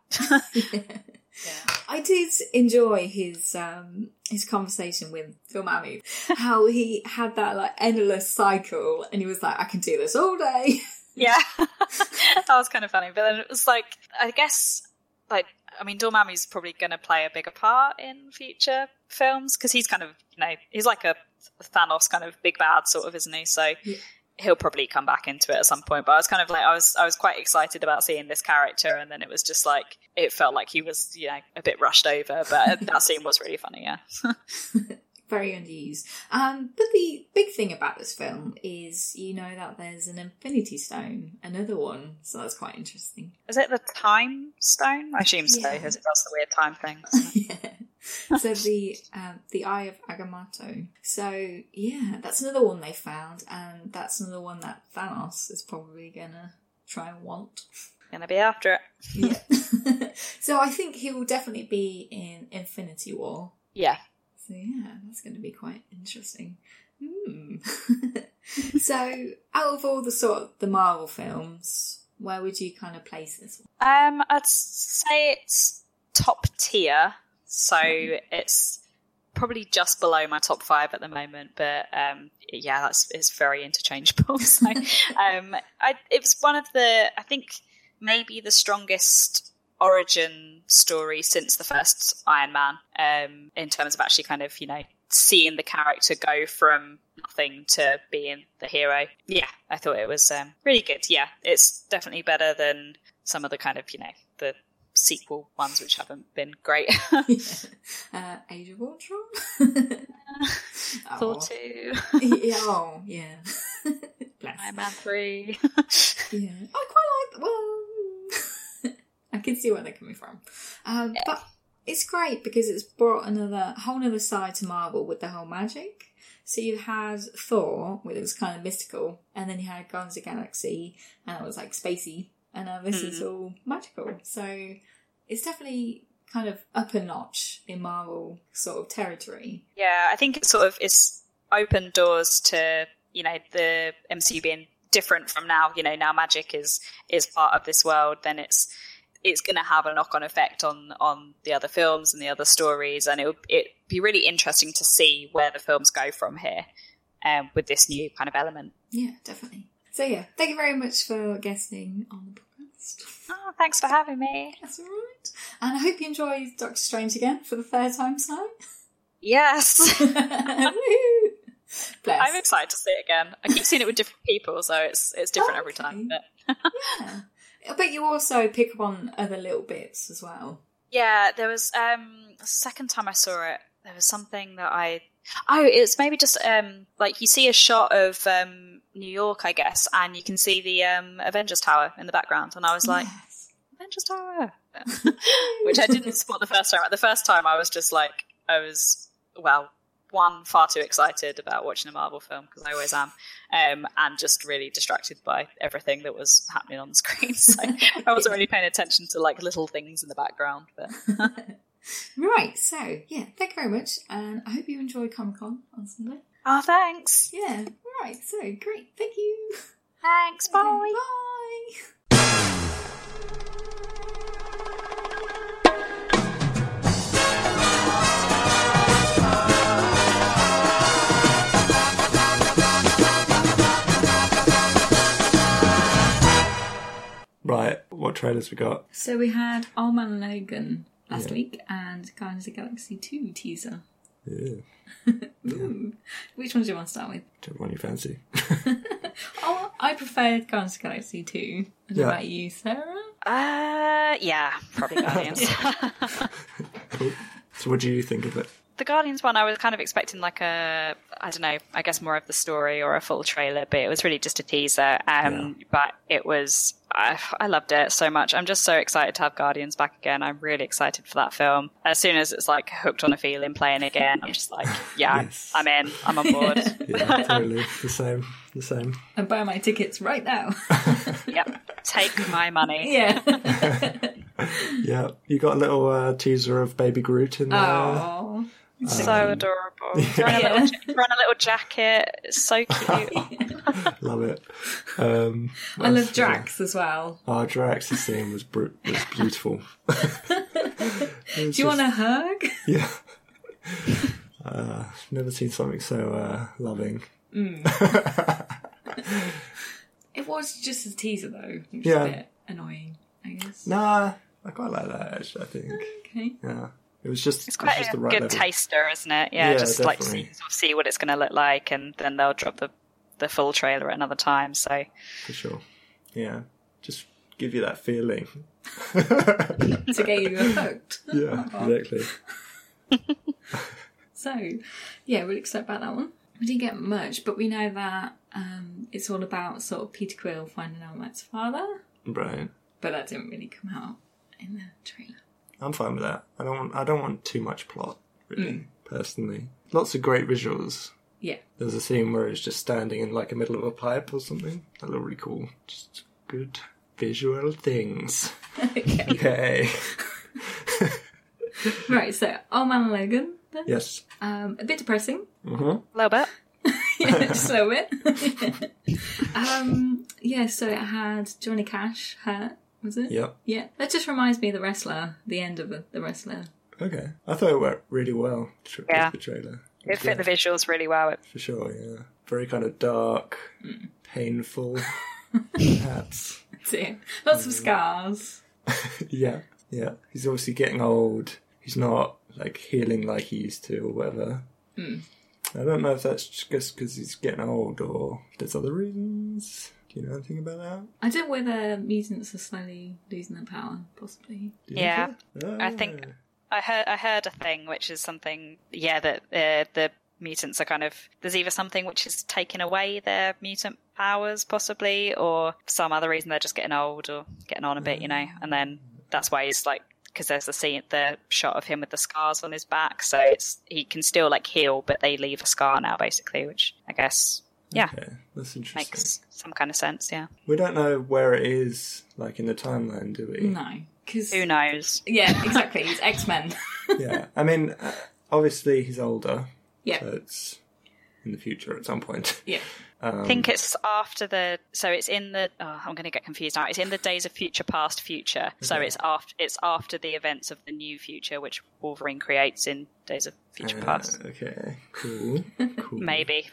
Yeah. I did enjoy his um his conversation with Dormammu. How he had that like endless cycle, and he was like, "I can do this all day." Yeah, that was kind of funny. But then it was like, I guess, like, I mean, Dormammu's probably going to play a bigger part in future films because he's kind of, you know, he's like a Thanos kind of big bad sort of, isn't he? So Yeah. he'll probably come back into it at some point. But I was kind of like, I was, I was quite excited about seeing this character, and then it was just like, it felt like he was, you know, a bit rushed over. But that scene was really funny. Yeah. Very underused. Um, but the big thing about this film is, you know, that there's an Infinity Stone, another one, so that's quite interesting. Is it the Time Stone? I assume so, Yeah. because it does the weird time thing. Yeah. So the um, the Eye of Agamotto. So yeah, that's another one they found, and that's another one that Thanos is probably gonna try and want. Gonna be after it. Yeah. So I think he will definitely be in Infinity War. Yeah. So yeah, that's going to be quite interesting. Hmm. So out of all the sort of the Marvel films, where would you kind of place this one? Um, I'd say it's top tier. So it's probably just below my top five at the moment, but um, yeah, that's it's very interchangeable. So um, I, it was one of the, I think maybe the strongest origin story since the first Iron Man, um, in terms of actually kind of, you know, seeing the character go from nothing to being the hero. Yeah, I thought it was um, really good. Yeah, it's definitely better than some of the kind of, you know, the sequel ones which haven't been great. uh, Age of Ultron? Thor two. Yeah, oh, yeah. Bless. Iron Man three. Yeah, I quite like, well, I can see where they're coming from. Um, Yeah. But it's great because it's brought another, whole other side to Marvel with the whole magic. So you had Thor, where it was kind of mystical, and then you had Guardians of the Galaxy, and it was like spacey, and now this is all magical. So it's definitely kind of up a notch in Marvel sort of territory. Yeah, I think it sort of is opened doors to, you know, the M C U being different from now. You know, now magic is is part of this world, then it's it's going to have a knock-on effect on on the other films and the other stories, and it would it'd be really interesting to see where the films go from here, um, with this new kind of element. Yeah, definitely. So yeah, thank you very much for guesting on the podcast. Oh, thanks for having me. That's all right. And I hope you enjoyed Doctor Strange again for the third time tonight. Yes. Woo! Bless. I'm excited to see it again. I keep seeing it with different people, so it's it's different Oh, every time. okay. But Yeah. But you also pick up on other little bits as well. yeah, there was um the second time I saw it, there was something that I oh, it's maybe just um like you see a shot of um New York, I guess, and you can see the um Avengers Tower in the background, and I was like, Yes. Avengers Tower, which I didn't spot the first time. The first time I was just like, I was well. One, far too excited about watching a Marvel film, because I always am, um, and just really distracted by everything that was happening on the screen. So I wasn't really paying attention to like little things in the background. But Right, so yeah, thank you very much, and I hope you enjoy Comic Con on Sunday. oh, thanks, Yeah, right, so great, thank you. thanks, bye. Bye. Right, what trailers we got? So we had Old Man Logan last Yeah. week and Guardians of the Galaxy two teaser. Yeah, Ooh. Which one do you want to start with? whichever one you fancy. Oh, I preferred Guardians of the Galaxy two. What Yeah. about you, Sarah? Uh, yeah, probably Guardians. Cool. So what do you think of it? The Guardians one, I was kind of expecting like a, I don't know, I guess more of the story or a full trailer, but it was really just a teaser. Um, Yeah. But it was, I, I loved it so much. I'm just so excited to have Guardians back again. I'm really excited for that film. As soon as it's like hooked on a feeling playing again, I'm just like, yeah, Yes. I'm in, I'm on board. Yeah, totally. The same. The same. And buy my tickets right now. Yep, take my money. Yeah. Yeah, you got a little uh, teaser of Baby Groot in there. Oh. So adorable. He's wearing, a little, he's wearing a little jacket. It's so cute. Love it. Um, I love that's- Drax as well. Oh, Drax's scene was, br- was beautiful. Do you want a hug? Yeah. Uh, never seen something so uh, loving. It was just a teaser though, which Yeah. is a bit annoying, I guess. Nah, I quite like that, actually, I think. Okay. Yeah. It was just, It's it was quite just a the right good level. taster, isn't it? Yeah, Yeah, just like definitely. see, sort of see what it's going to look like, and then they'll drop the, the full trailer at another time. So For sure. Yeah. Just give you that feeling. To get you hooked. Yeah, exactly. So, yeah, really excited about that one. We didn't get much, but we know that um, it's all about sort of Peter Quill finding out Matt's father, Right. but that didn't really come out in the trailer. I'm fine with that. I don't want I don't want too much plot, really, Mm. personally. Lots of great visuals. Yeah. There's a scene where it's just standing in like the middle of a pipe or something. That looked really cool. Just good visual things. Okay. Okay. Right, so Old Man Logan then. Yes. Um, a bit depressing. Mm-hmm. a little bit. Yeah, just a little bit. um, yeah, so it had Johnny Cash hurt, was it? Yep. Yeah. That just reminds me of The Wrestler, the end of The Wrestler. Okay. I thought it worked really well, tra- Yeah. the trailer. It fit the visuals really well. It, For sure, yeah. Very kind of dark, mm. painful, perhaps. That's it. Lots of scars. Yeah, yeah. He's obviously getting old. He's not, like, healing like he used to or whatever. Mm. I don't know if that's just because he's getting old or if there's other reasons. Do you know anything about that? I don't know whether mutants are slowly losing their power, possibly. Do you Yeah. think so? I think I heard I heard a thing which is something, yeah, that uh, the mutants are kind of, there's either something which is taking away their mutant powers, possibly, or for some other reason they're just getting old or getting on a bit, you know, and then that's why he's like, because there's the scene, the shot of him with the scars on his back, so it's he can still like heal, but they leave a scar now, basically, which I guess, yeah, Okay, that's interesting. makes some kind of sense, yeah. We don't know where it is, like, in the timeline, do we? No. Cause, Who knows? Yeah, exactly. He's X-Men. Yeah. I mean, uh, obviously he's older. Yeah. So it's in the future at some point. Yeah. Um, I think it's after the, so it's in the, oh, I'm going to get confused now. It's in the Days of Future Past Future. So Okay. it's after it's after the events of the new future, which Wolverine creates in Days of Future uh, Past. Okay, cool. Cool. Maybe.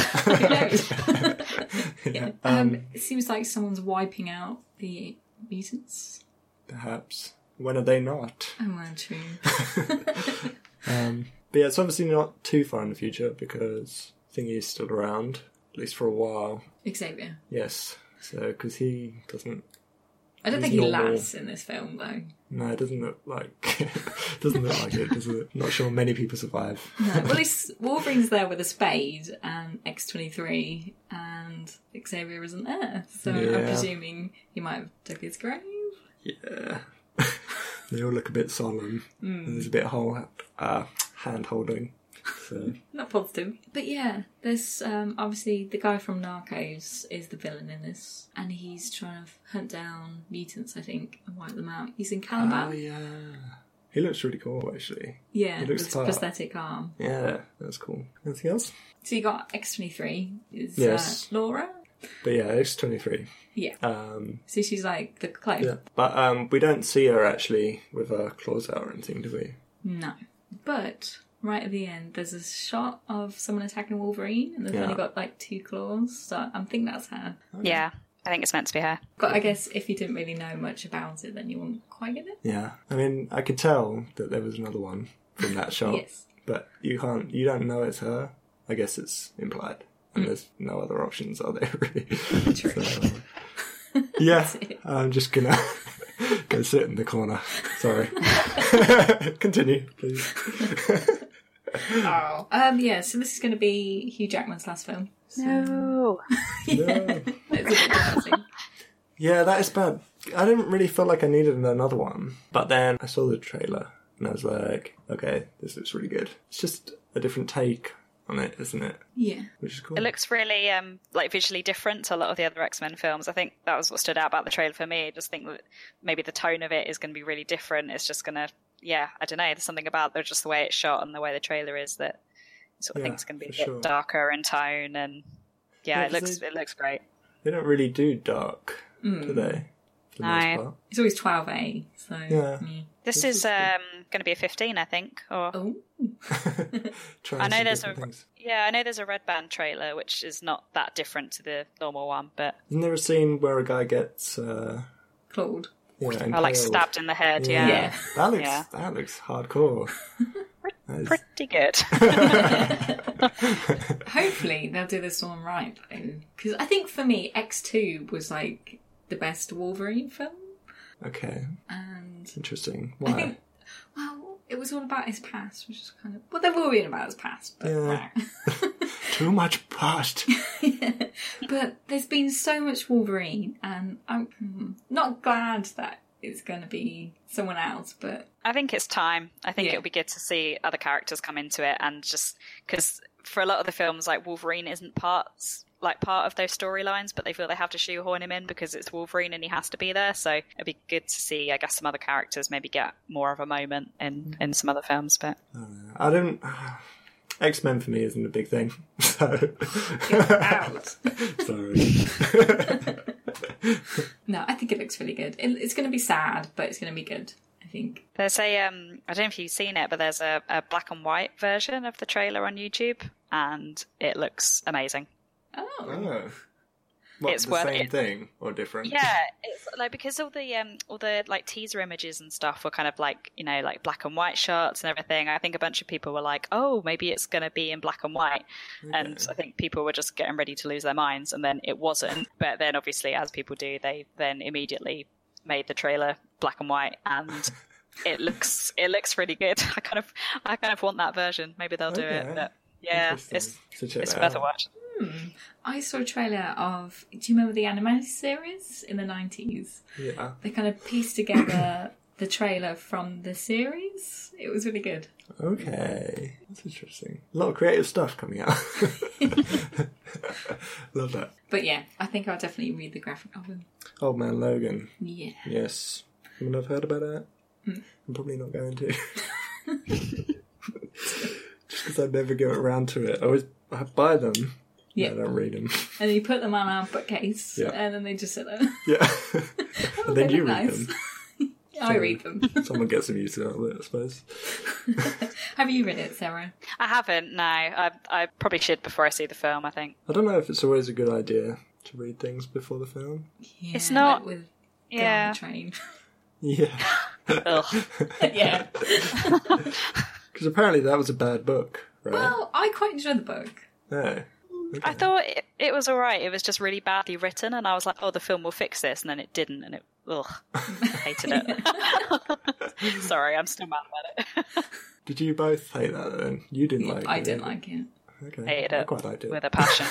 Yeah. Um, it seems like someone's wiping out the mutants. Perhaps. When are they not? Oh, well, true. Um, but yeah, it's obviously not too far in the future because Thingy is still around, at least for a while. Xavier. Yes. So, because he doesn't... I don't He's think he normal. lasts in this film, though. No, it doesn't look like... doesn't look like it, does it? Not sure many people survive. No, well, at least Wolverine's there with a spade and X twenty-three, and Xavier isn't there. So I'm Yeah. presuming he might have dug his grave. Yeah. They all look a bit solemn. Mm. And there's a bit of whole, uh, hand-holding. So, Not positive. But yeah, there's um, obviously the guy from Narcos is the villain in this, and he's trying to hunt down mutants, I think, and wipe them out. He's in Caliban. oh, yeah. He looks really cool, actually. Yeah, He looks with tough. prosthetic arm. Yeah, that's cool. Anything else? So you got X twenty-three, is Yes. uh, Laura. But yeah, it's twenty-three. Yeah. Um, So she's like the clone. yeah. But um, we don't see her, actually, with her claws out or anything, do we? No. But right at the end, there's a shot of someone attacking Wolverine, and they've Yeah. only got like two claws. So I'm thinking that's her. Yeah, I think it's meant to be her. But I guess if you didn't really know much about it, then you wouldn't quite get it. Yeah. I mean, I could tell that there was another one from that shot. Yes. But you can't, you don't know it's her. I guess it's implied. And there's no other options, are there, really? True. So, yeah, That's it. I'm just gonna go sit in the corner. Sorry. Continue, please. Oh. Um, yeah, so this is going to be Hugh Jackman's last film. So No. yeah. No. It's a bit depressing. Yeah, that is bad. I didn't really feel like I needed another one. But then I saw the trailer and I was like, okay, this looks really good. It's just a different take on it, isn't it? Yeah. Which is cool. It looks really um, like visually different to a lot of the other X-Men films. I think that was what stood out about the trailer for me. I just think that maybe the tone of it is going to be really different. It's just going to, yeah, I don't know. There's something about just the way it's shot and the way the trailer is that I sort of Yeah, think it's going to be a for bit sure. darker in tone. And yeah, Yeah, it 'cause looks they- it looks great. They don't really do dark, do they? For the No. most part. It's always twelve A, so... Yeah. This This is is good. um, going to be a fifteen, I think. Or Oh. Trying I know some there's different a things. yeah, I know there's a Red Band trailer which is not that different to the normal one, but Isn't there a scene where a guy gets uh, Claude. yeah, I like impaled? stabbed in the head. Yeah, Yeah. That looks Yeah. that looks hardcore. That is- pretty good. Hopefully they'll do this one right, though. Because I think for me, X two was like the best Wolverine film. okay, And interesting. I Why? think, well, it was all about his past, which is kind of... Well, they've all been about his past, but... Yeah. Too much past. But there's been so much Wolverine, and I'm hmm, not glad that it's going to be someone else, but... I think it's time. I think Yeah. it'll be good to see other characters come into it, and just because for a lot of the films, like Wolverine isn't parts like part of those storylines, but they feel they have to shoehorn him in because it's Wolverine and he has to be there. So it'd be good to see, I guess, some other characters maybe get more of a moment in in some other films. But I don't. X-Men for me isn't a big thing. So Get out. sorry. No, I think it looks really good. It, it's going to be sad, but it's going to be good, I think. There's a, um, I don't know if you've seen it, but there's a, a black and white version of the trailer on YouTube, and it looks amazing. Oh. Oh. What, It's the worth same it. thing or different? Yeah, it's like because all the um all the like teaser images and stuff were kind of like, you know, like black and white shots and everything. I think a bunch of people were like, oh, maybe it's going to be in black and white, Okay. and I think people were just getting ready to lose their minds, and then it wasn't. But then obviously, as people do, they then immediately made the trailer black and white, and it looks it looks really good. I kind of I kind of want that version. Maybe they'll do Okay. it. But yeah, Interesting. it's So check it's that worth a out. watch. Hmm. I saw a trailer of. Do you remember the animated series in the nineties? Yeah. They kind of pieced together the trailer from the series. It was really good. Okay. That's interesting. A lot of creative stuff coming out. Love that. But yeah, I think I'll definitely read the graphic novel. Old Man Logan. Yeah. Yes. I mean, I've heard about that. Mm. I'm probably not going to. Just because I never get around to it. I always I buy them. Yeah. I don't read them. And then you put them on our bookcase, Yeah. and then they just sit there. Yeah. Oh, And then they you look read nice. them. I read them. Someone gets them used to it, I suppose. Have you read it, Sarah? I haven't. No, I I probably should before I see the film. I think. I don't know if it's always a good idea to read things before the film. Yeah, It's not- like with Yeah. Go on the train. Yeah. Ugh. Yeah. Because apparently that was a bad book, right? Well, I quite enjoyed the book. No. I thought it, it was all right. It was just really badly written, and I was like, "Oh, the film will fix this," and then it didn't, and it, ugh, I hated it. Sorry, I'm still mad about it. Did you both hate that then? You didn't like it? I didn't like it. Okay. Hated I it quite liked it. with a passion.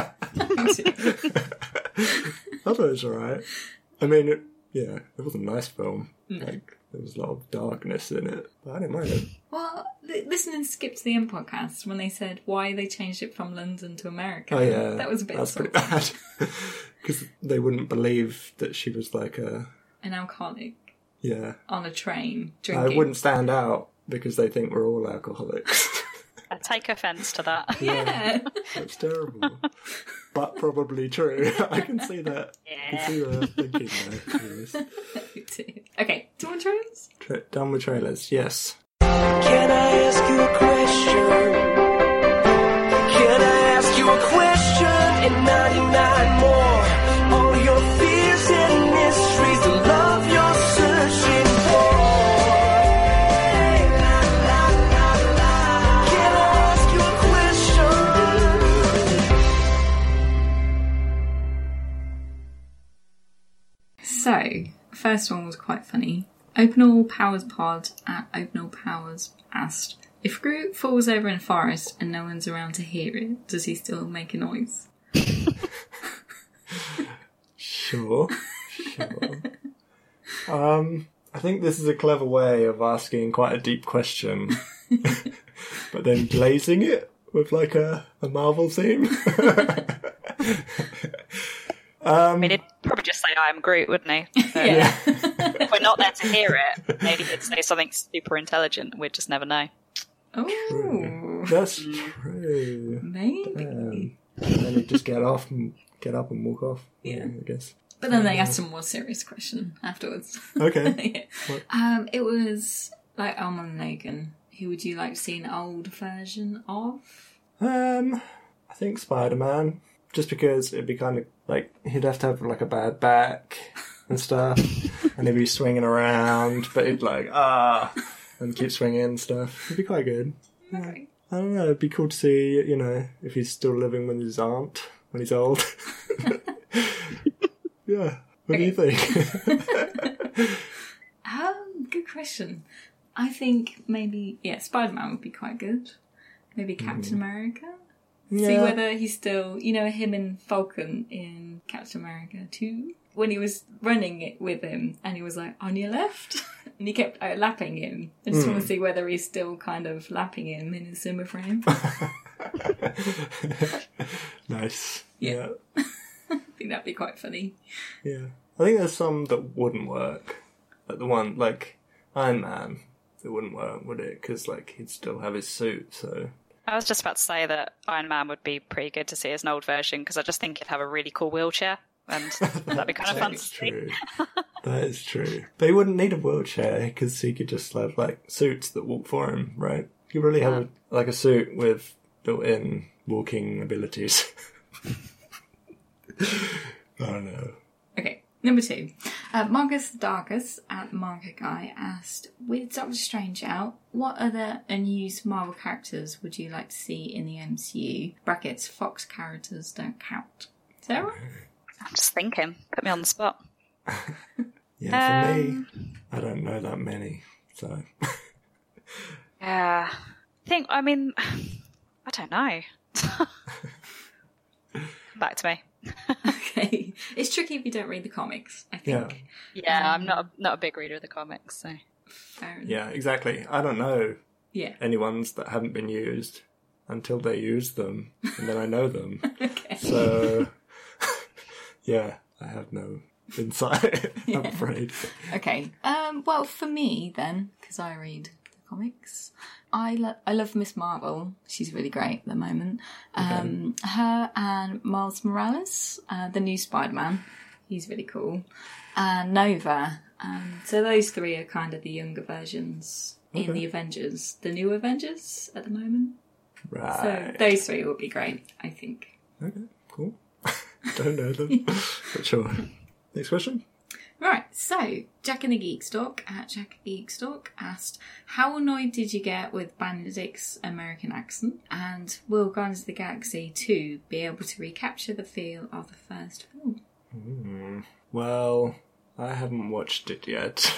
I thought it was alright. I mean, it, yeah, it was a nice film. Like, there was a lot of darkness in it, but I didn't mind it. Well, li- listening to Skip to the End podcast, when they said why they changed it from London to America, Oh yeah, that was a bit that's pretty salty. bad. Because they wouldn't believe that she was like a An alcoholic yeah. on a train I drinking. wouldn't stand out because they think we're all alcoholics. I take offence to that. Yeah. That's terrible, but probably true. I can see that. I can see the thinking there. Yes. Okay, do you want trailers? Tra- done with trailers. Yes. Can I ask you a question? Can I ask you a question? And ninety-nine more. All your fears and mysteries, the love you're searching for. Can I ask you a question? So, first one was quite funny. Open All Powers Pod at Open All Powers asked, if Groot falls over in a forest and no one's around to hear it, does he still make a noise? Sure. Sure. um, I think this is a clever way of asking quite a deep question, but then glazing it with like a, a Marvel theme. I mean, he'd probably just say, "I'm Groot," wouldn't he? But Yeah. if we're not there to hear it, maybe he'd say something super intelligent. We'd just never know. Oh, That's true. maybe. Um, and then he'd just get off and get up and walk off. Yeah. I guess. But then they asked a more serious question afterwards. Okay. Yeah. Um, it was like Elman Logan. Who would you like to see an old version of? Um, I think Spider-Man, just because it'd be kind of like he'd have to have like a bad back and stuff, and he'd be swinging around, but he'd like ah and keep swinging and stuff. It'd be quite good. Okay. I don't know. It'd be cool to see, you know, if he's still living with his aunt when he's old. Yeah. What do you think? Um, good question. I think maybe, yeah, Spider-Man would be quite good. Maybe Captain America. See Yeah. whether he's still, you know, him and Falcon in Captain America two. When he was running it with him and he was like, on your left? And he kept uh, lapping him. I just want to see whether he's still kind of lapping him in his Zimmer frame. Nice. Yeah. Yeah. I think that'd be quite funny. Yeah. I think there's some that wouldn't work. Like the one, like Iron Man, it wouldn't work, would it? Because, like, he'd still have his suit, so. I was just about to say that Iron Man would be pretty good to see as an old version because I just think he'd have a really cool wheelchair, and that'd be kind of fun to That's see. true. That is true. But he wouldn't need a wheelchair because he could just have like suits that walk for him, right? You really have a, like a suit with built-in walking abilities. I don't know. Okay, number two. Uh, Marcus Darkus at Manga Guy asked, with Doctor Strange out, what other unused Marvel characters would you like to see in the M C U? Brackets, Fox characters don't count. Sarah? I'm just thinking. Put me on the spot. Yeah, for Um, me, I don't know that many, so... Yeah. I think, I mean, I don't know. Back to me. Okay. It's tricky if you don't read the comics, I think. Yeah, I'm not a, not a big reader of the comics, so. Fair enough. Yeah, exactly. I don't know Yeah. any ones that haven't been used until they use them, and then I know them. Okay. So, yeah, I have no insight, I'm afraid. Okay. Um, well, for me, then, because I read the comics, I, lo- I love Miss Marvel. She's really great at the moment. Um, Her and Miles Morales, uh, the new Spider-Man. He's really cool. And Nova. Um, so those three are kind of the younger versions in Okay. the Avengers. The new Avengers at the moment. So Right. those three will be great, I think. Okay, cool. Don't know them, but sure. Next question? Right, so Jack and the Geekstalk at Jack Geekstalk asked, how annoyed did you get with Benedict's American accent? And will Guardians of the Galaxy two be able to recapture the feel of the first film? Hmm. Well, I haven't watched it yet,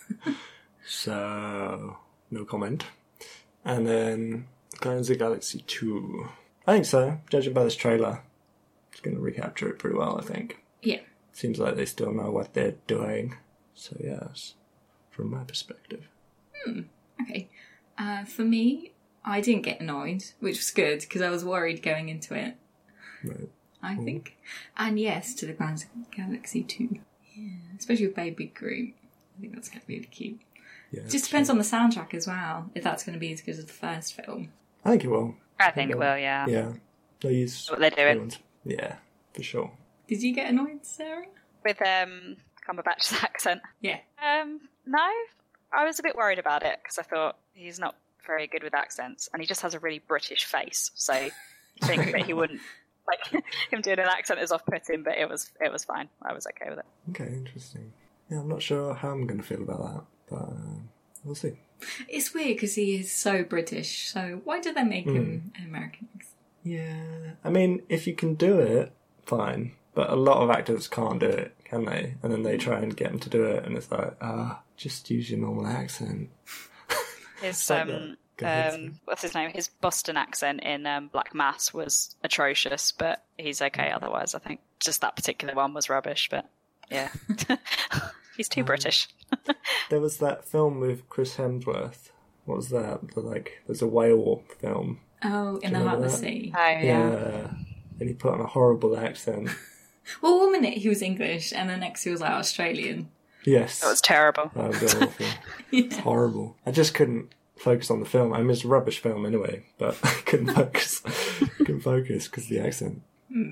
so no comment. And then Guardians of the Galaxy two. I think so, judging by this trailer. It's going to recapture it pretty well, I think. Yeah. Seems like they still know what they're doing. So yes, from my perspective. Okay. Uh, for me, I didn't get annoyed, which was good because I was worried going into it, Right. I think. And yes, to the Guardians of the Galaxy two. Yeah. Especially with Baby Groot. I think that's going to be really cute. Yeah, Just depends on the soundtrack as well, if that's going to be as good as the first film. I think it will. I think it will, yeah. Yeah. They use What they're doing. new ones. Yeah, for sure. Did you get annoyed, Sarah? With um, Cumberbatch's accent. Yeah. Um, no, I was a bit worried about it because I thought he's not very good with accents, and he just has a really British face. So I think that he wouldn't like him doing an accent is off-putting, but it was it was fine. I was okay with it. Okay, interesting. Yeah, I'm not sure how I'm going to feel about that, but um, we'll see. It's weird because he is so British, so why did they make him an American accent? Yeah, I mean, if you can do it, fine. But a lot of actors can't do it, can they? And then they try and get them to do it, and it's like, ah, just use your normal accent. His like um, that. Go ahead, um, what's his name? His Boston accent in um, Black Mass was atrocious, but he's okay otherwise. I think just that particular one was rubbish, but yeah, he's too British. There was that film with Chris Hemsworth. What was that? The, like, there's a whale film. Oh, in you the Heart of remember the that? Sea. Oh yeah. Yeah. And he put on a horrible accent. Well, one minute he was English, and the next he was like Australian. Yes. That was terrible. That was awful. It's horrible. I just couldn't focus on the film. I mean, it's a rubbish film anyway, but I couldn't focus. couldn't focus because of the accent.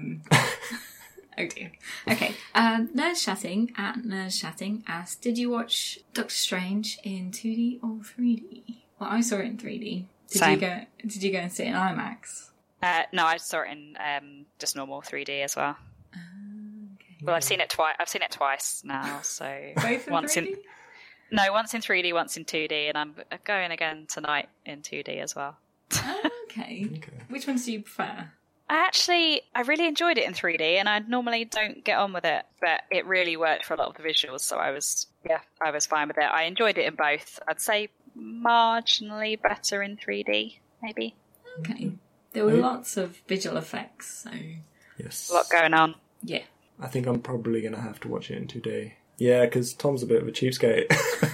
Oh dear. Okay. Um, Nerds Chatting at Nerds Chatting asked, did you watch Doctor Strange in two D or three D? Well, I saw it in three D. Did Same. you go? Did you go and sit in IMAX? Uh, no, I saw it in um, just normal three D as well. Okay. Well, I've seen it twice. I've seen it twice now. So Both in once three D? in no, once in three D, once in two D, and I'm going again tonight in two D as well. Oh, okay. Okay. Which ones do you prefer? I actually, I really enjoyed it in three D, and I normally don't get on with it, but it really worked for a lot of the visuals, so I was, yeah, I was fine with it. I enjoyed it in both. I'd say marginally better in three D, maybe. Okay. There were Right. lots of visual effects, so Yes. A lot going on. yeah. I think I'm probably going to have to watch it in two D. Yeah, because Tom's a bit of a cheapskate.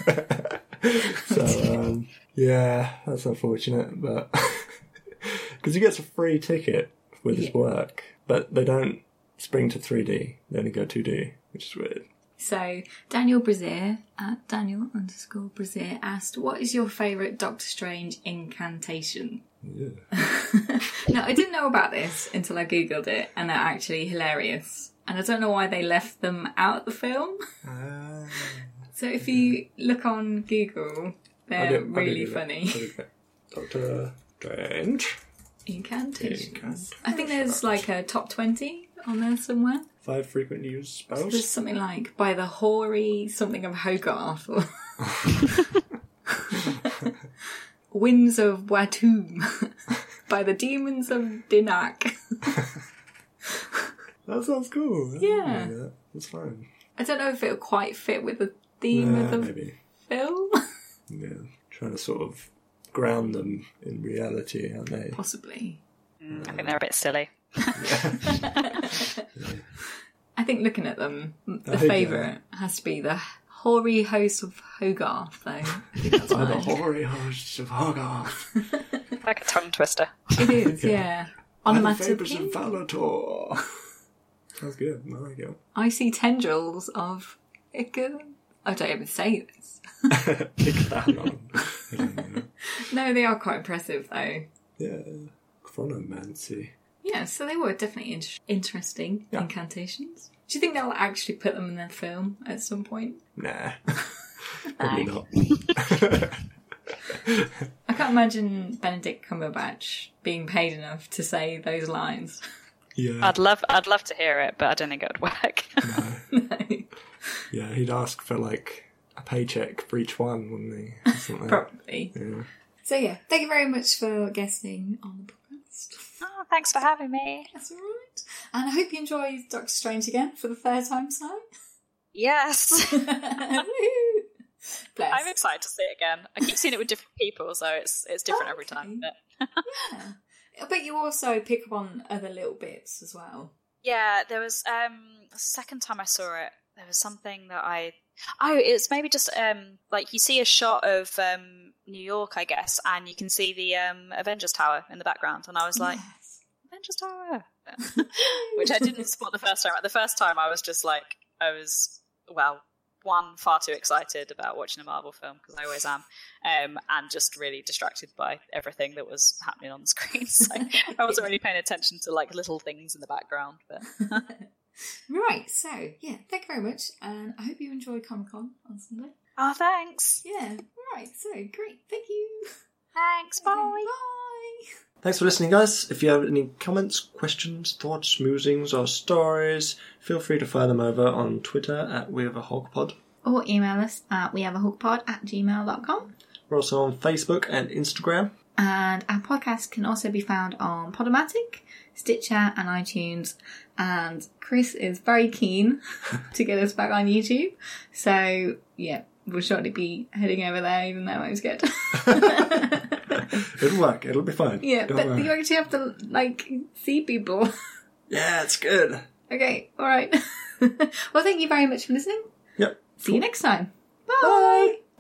so, um, yeah, that's unfortunate, but... Because he gets a free ticket with his Yeah. work, but they don't spring to three D. They only go two D, which is weird. So, Daniel Brazier, at Daniel underscore Brazier, asked, what is your favourite Doctor Strange incantation? Yeah. No, I didn't know about this until I googled it, and they're actually hilarious. And I don't know why they left them out of the film. Ah. So if you look on Google, I they're did- I really did it. funny. I did it. Doctor Strange. Incantations. Incantations. I think there's like a top twenty on there somewhere. Five frequently used There's spells. something like by the hoary something of Hogarth or winds of Watum by the demons of Dinak. That sounds cool. Yeah. that. That's fine. I don't know if it'll quite fit with the theme Yeah, of the maybe. film. Yeah. Trying to sort of ground them in reality, aren't they? Possibly. Mm, I think they're a bit silly. I think looking at them, the I think, favourite has to be the hoary host of Hogarth, though. I think that's By the mine. hoary hosts of Hogarth. Like a tongue twister. It is, yeah. By the favours of Onomatopoeia. Valator. Sounds good. I like it. I see tendrils of Ica. I don't even say this. Icthanon. I don't know. No, they are quite impressive, though. Yeah. Chronomancy. Yeah, so they were definitely in- interesting Yeah. incantations. Do you think they'll actually put them in their film at some point? Nah. Probably not. I can't imagine Benedict Cumberbatch being paid enough to say those lines. Yeah. I'd love, I'd love to hear it, but I don't think it would work. No. Yeah, he'd ask for like a paycheck for each one, wouldn't he? Or something. Probably. Yeah. So yeah, thank you very much for guesting on the podcast. Oh, thanks for having me. That's all right. And I hope you enjoy Doctor Strange again for the third time tonight. Yes. Woo! Bless. I'm excited to see it again. I keep seeing it with different people, so it's it's different every Okay. time. But Yeah. I bet you also pick up on other little bits as well. yeah, there was um the second time I saw it, there was something that I oh, it's maybe just um like you see a shot of um New York, I guess, and you can see the um Avengers Tower in the background, and I was like, Yes. Avengers Tower, which I didn't spot the first time. The first time I was just like, I was well. One, far too excited about watching a Marvel film, because I always am, um, and just really distracted by everything that was happening on the screen. So I wasn't really paying attention to like little things in the background. But Right, so yeah, thank you very much, and I hope you enjoy Comic Con on Sunday. oh, thanks, Yeah, right, so great, thank you. thanks, bye. Bye. Thanks for listening, guys. If you have any comments, questions, thoughts, musings, or stories, feel free to fire them over on Twitter at We Have a Hog Pod. Or email us at wehaveahogpod at gmail dot com. We're also on Facebook and Instagram. And our podcast can also be found on Podomatic, Stitcher, and iTunes. And Chris is very keen to get us back on YouTube. So, yeah, we'll shortly be heading over there, even though I'm scared. It'll work. It'll be fine. Yeah, Don't but worry. you actually have to, like, see people. Yeah, it's good. Okay, alright. Well, thank you very much for listening. Yep. See you next time. Bye. Bye.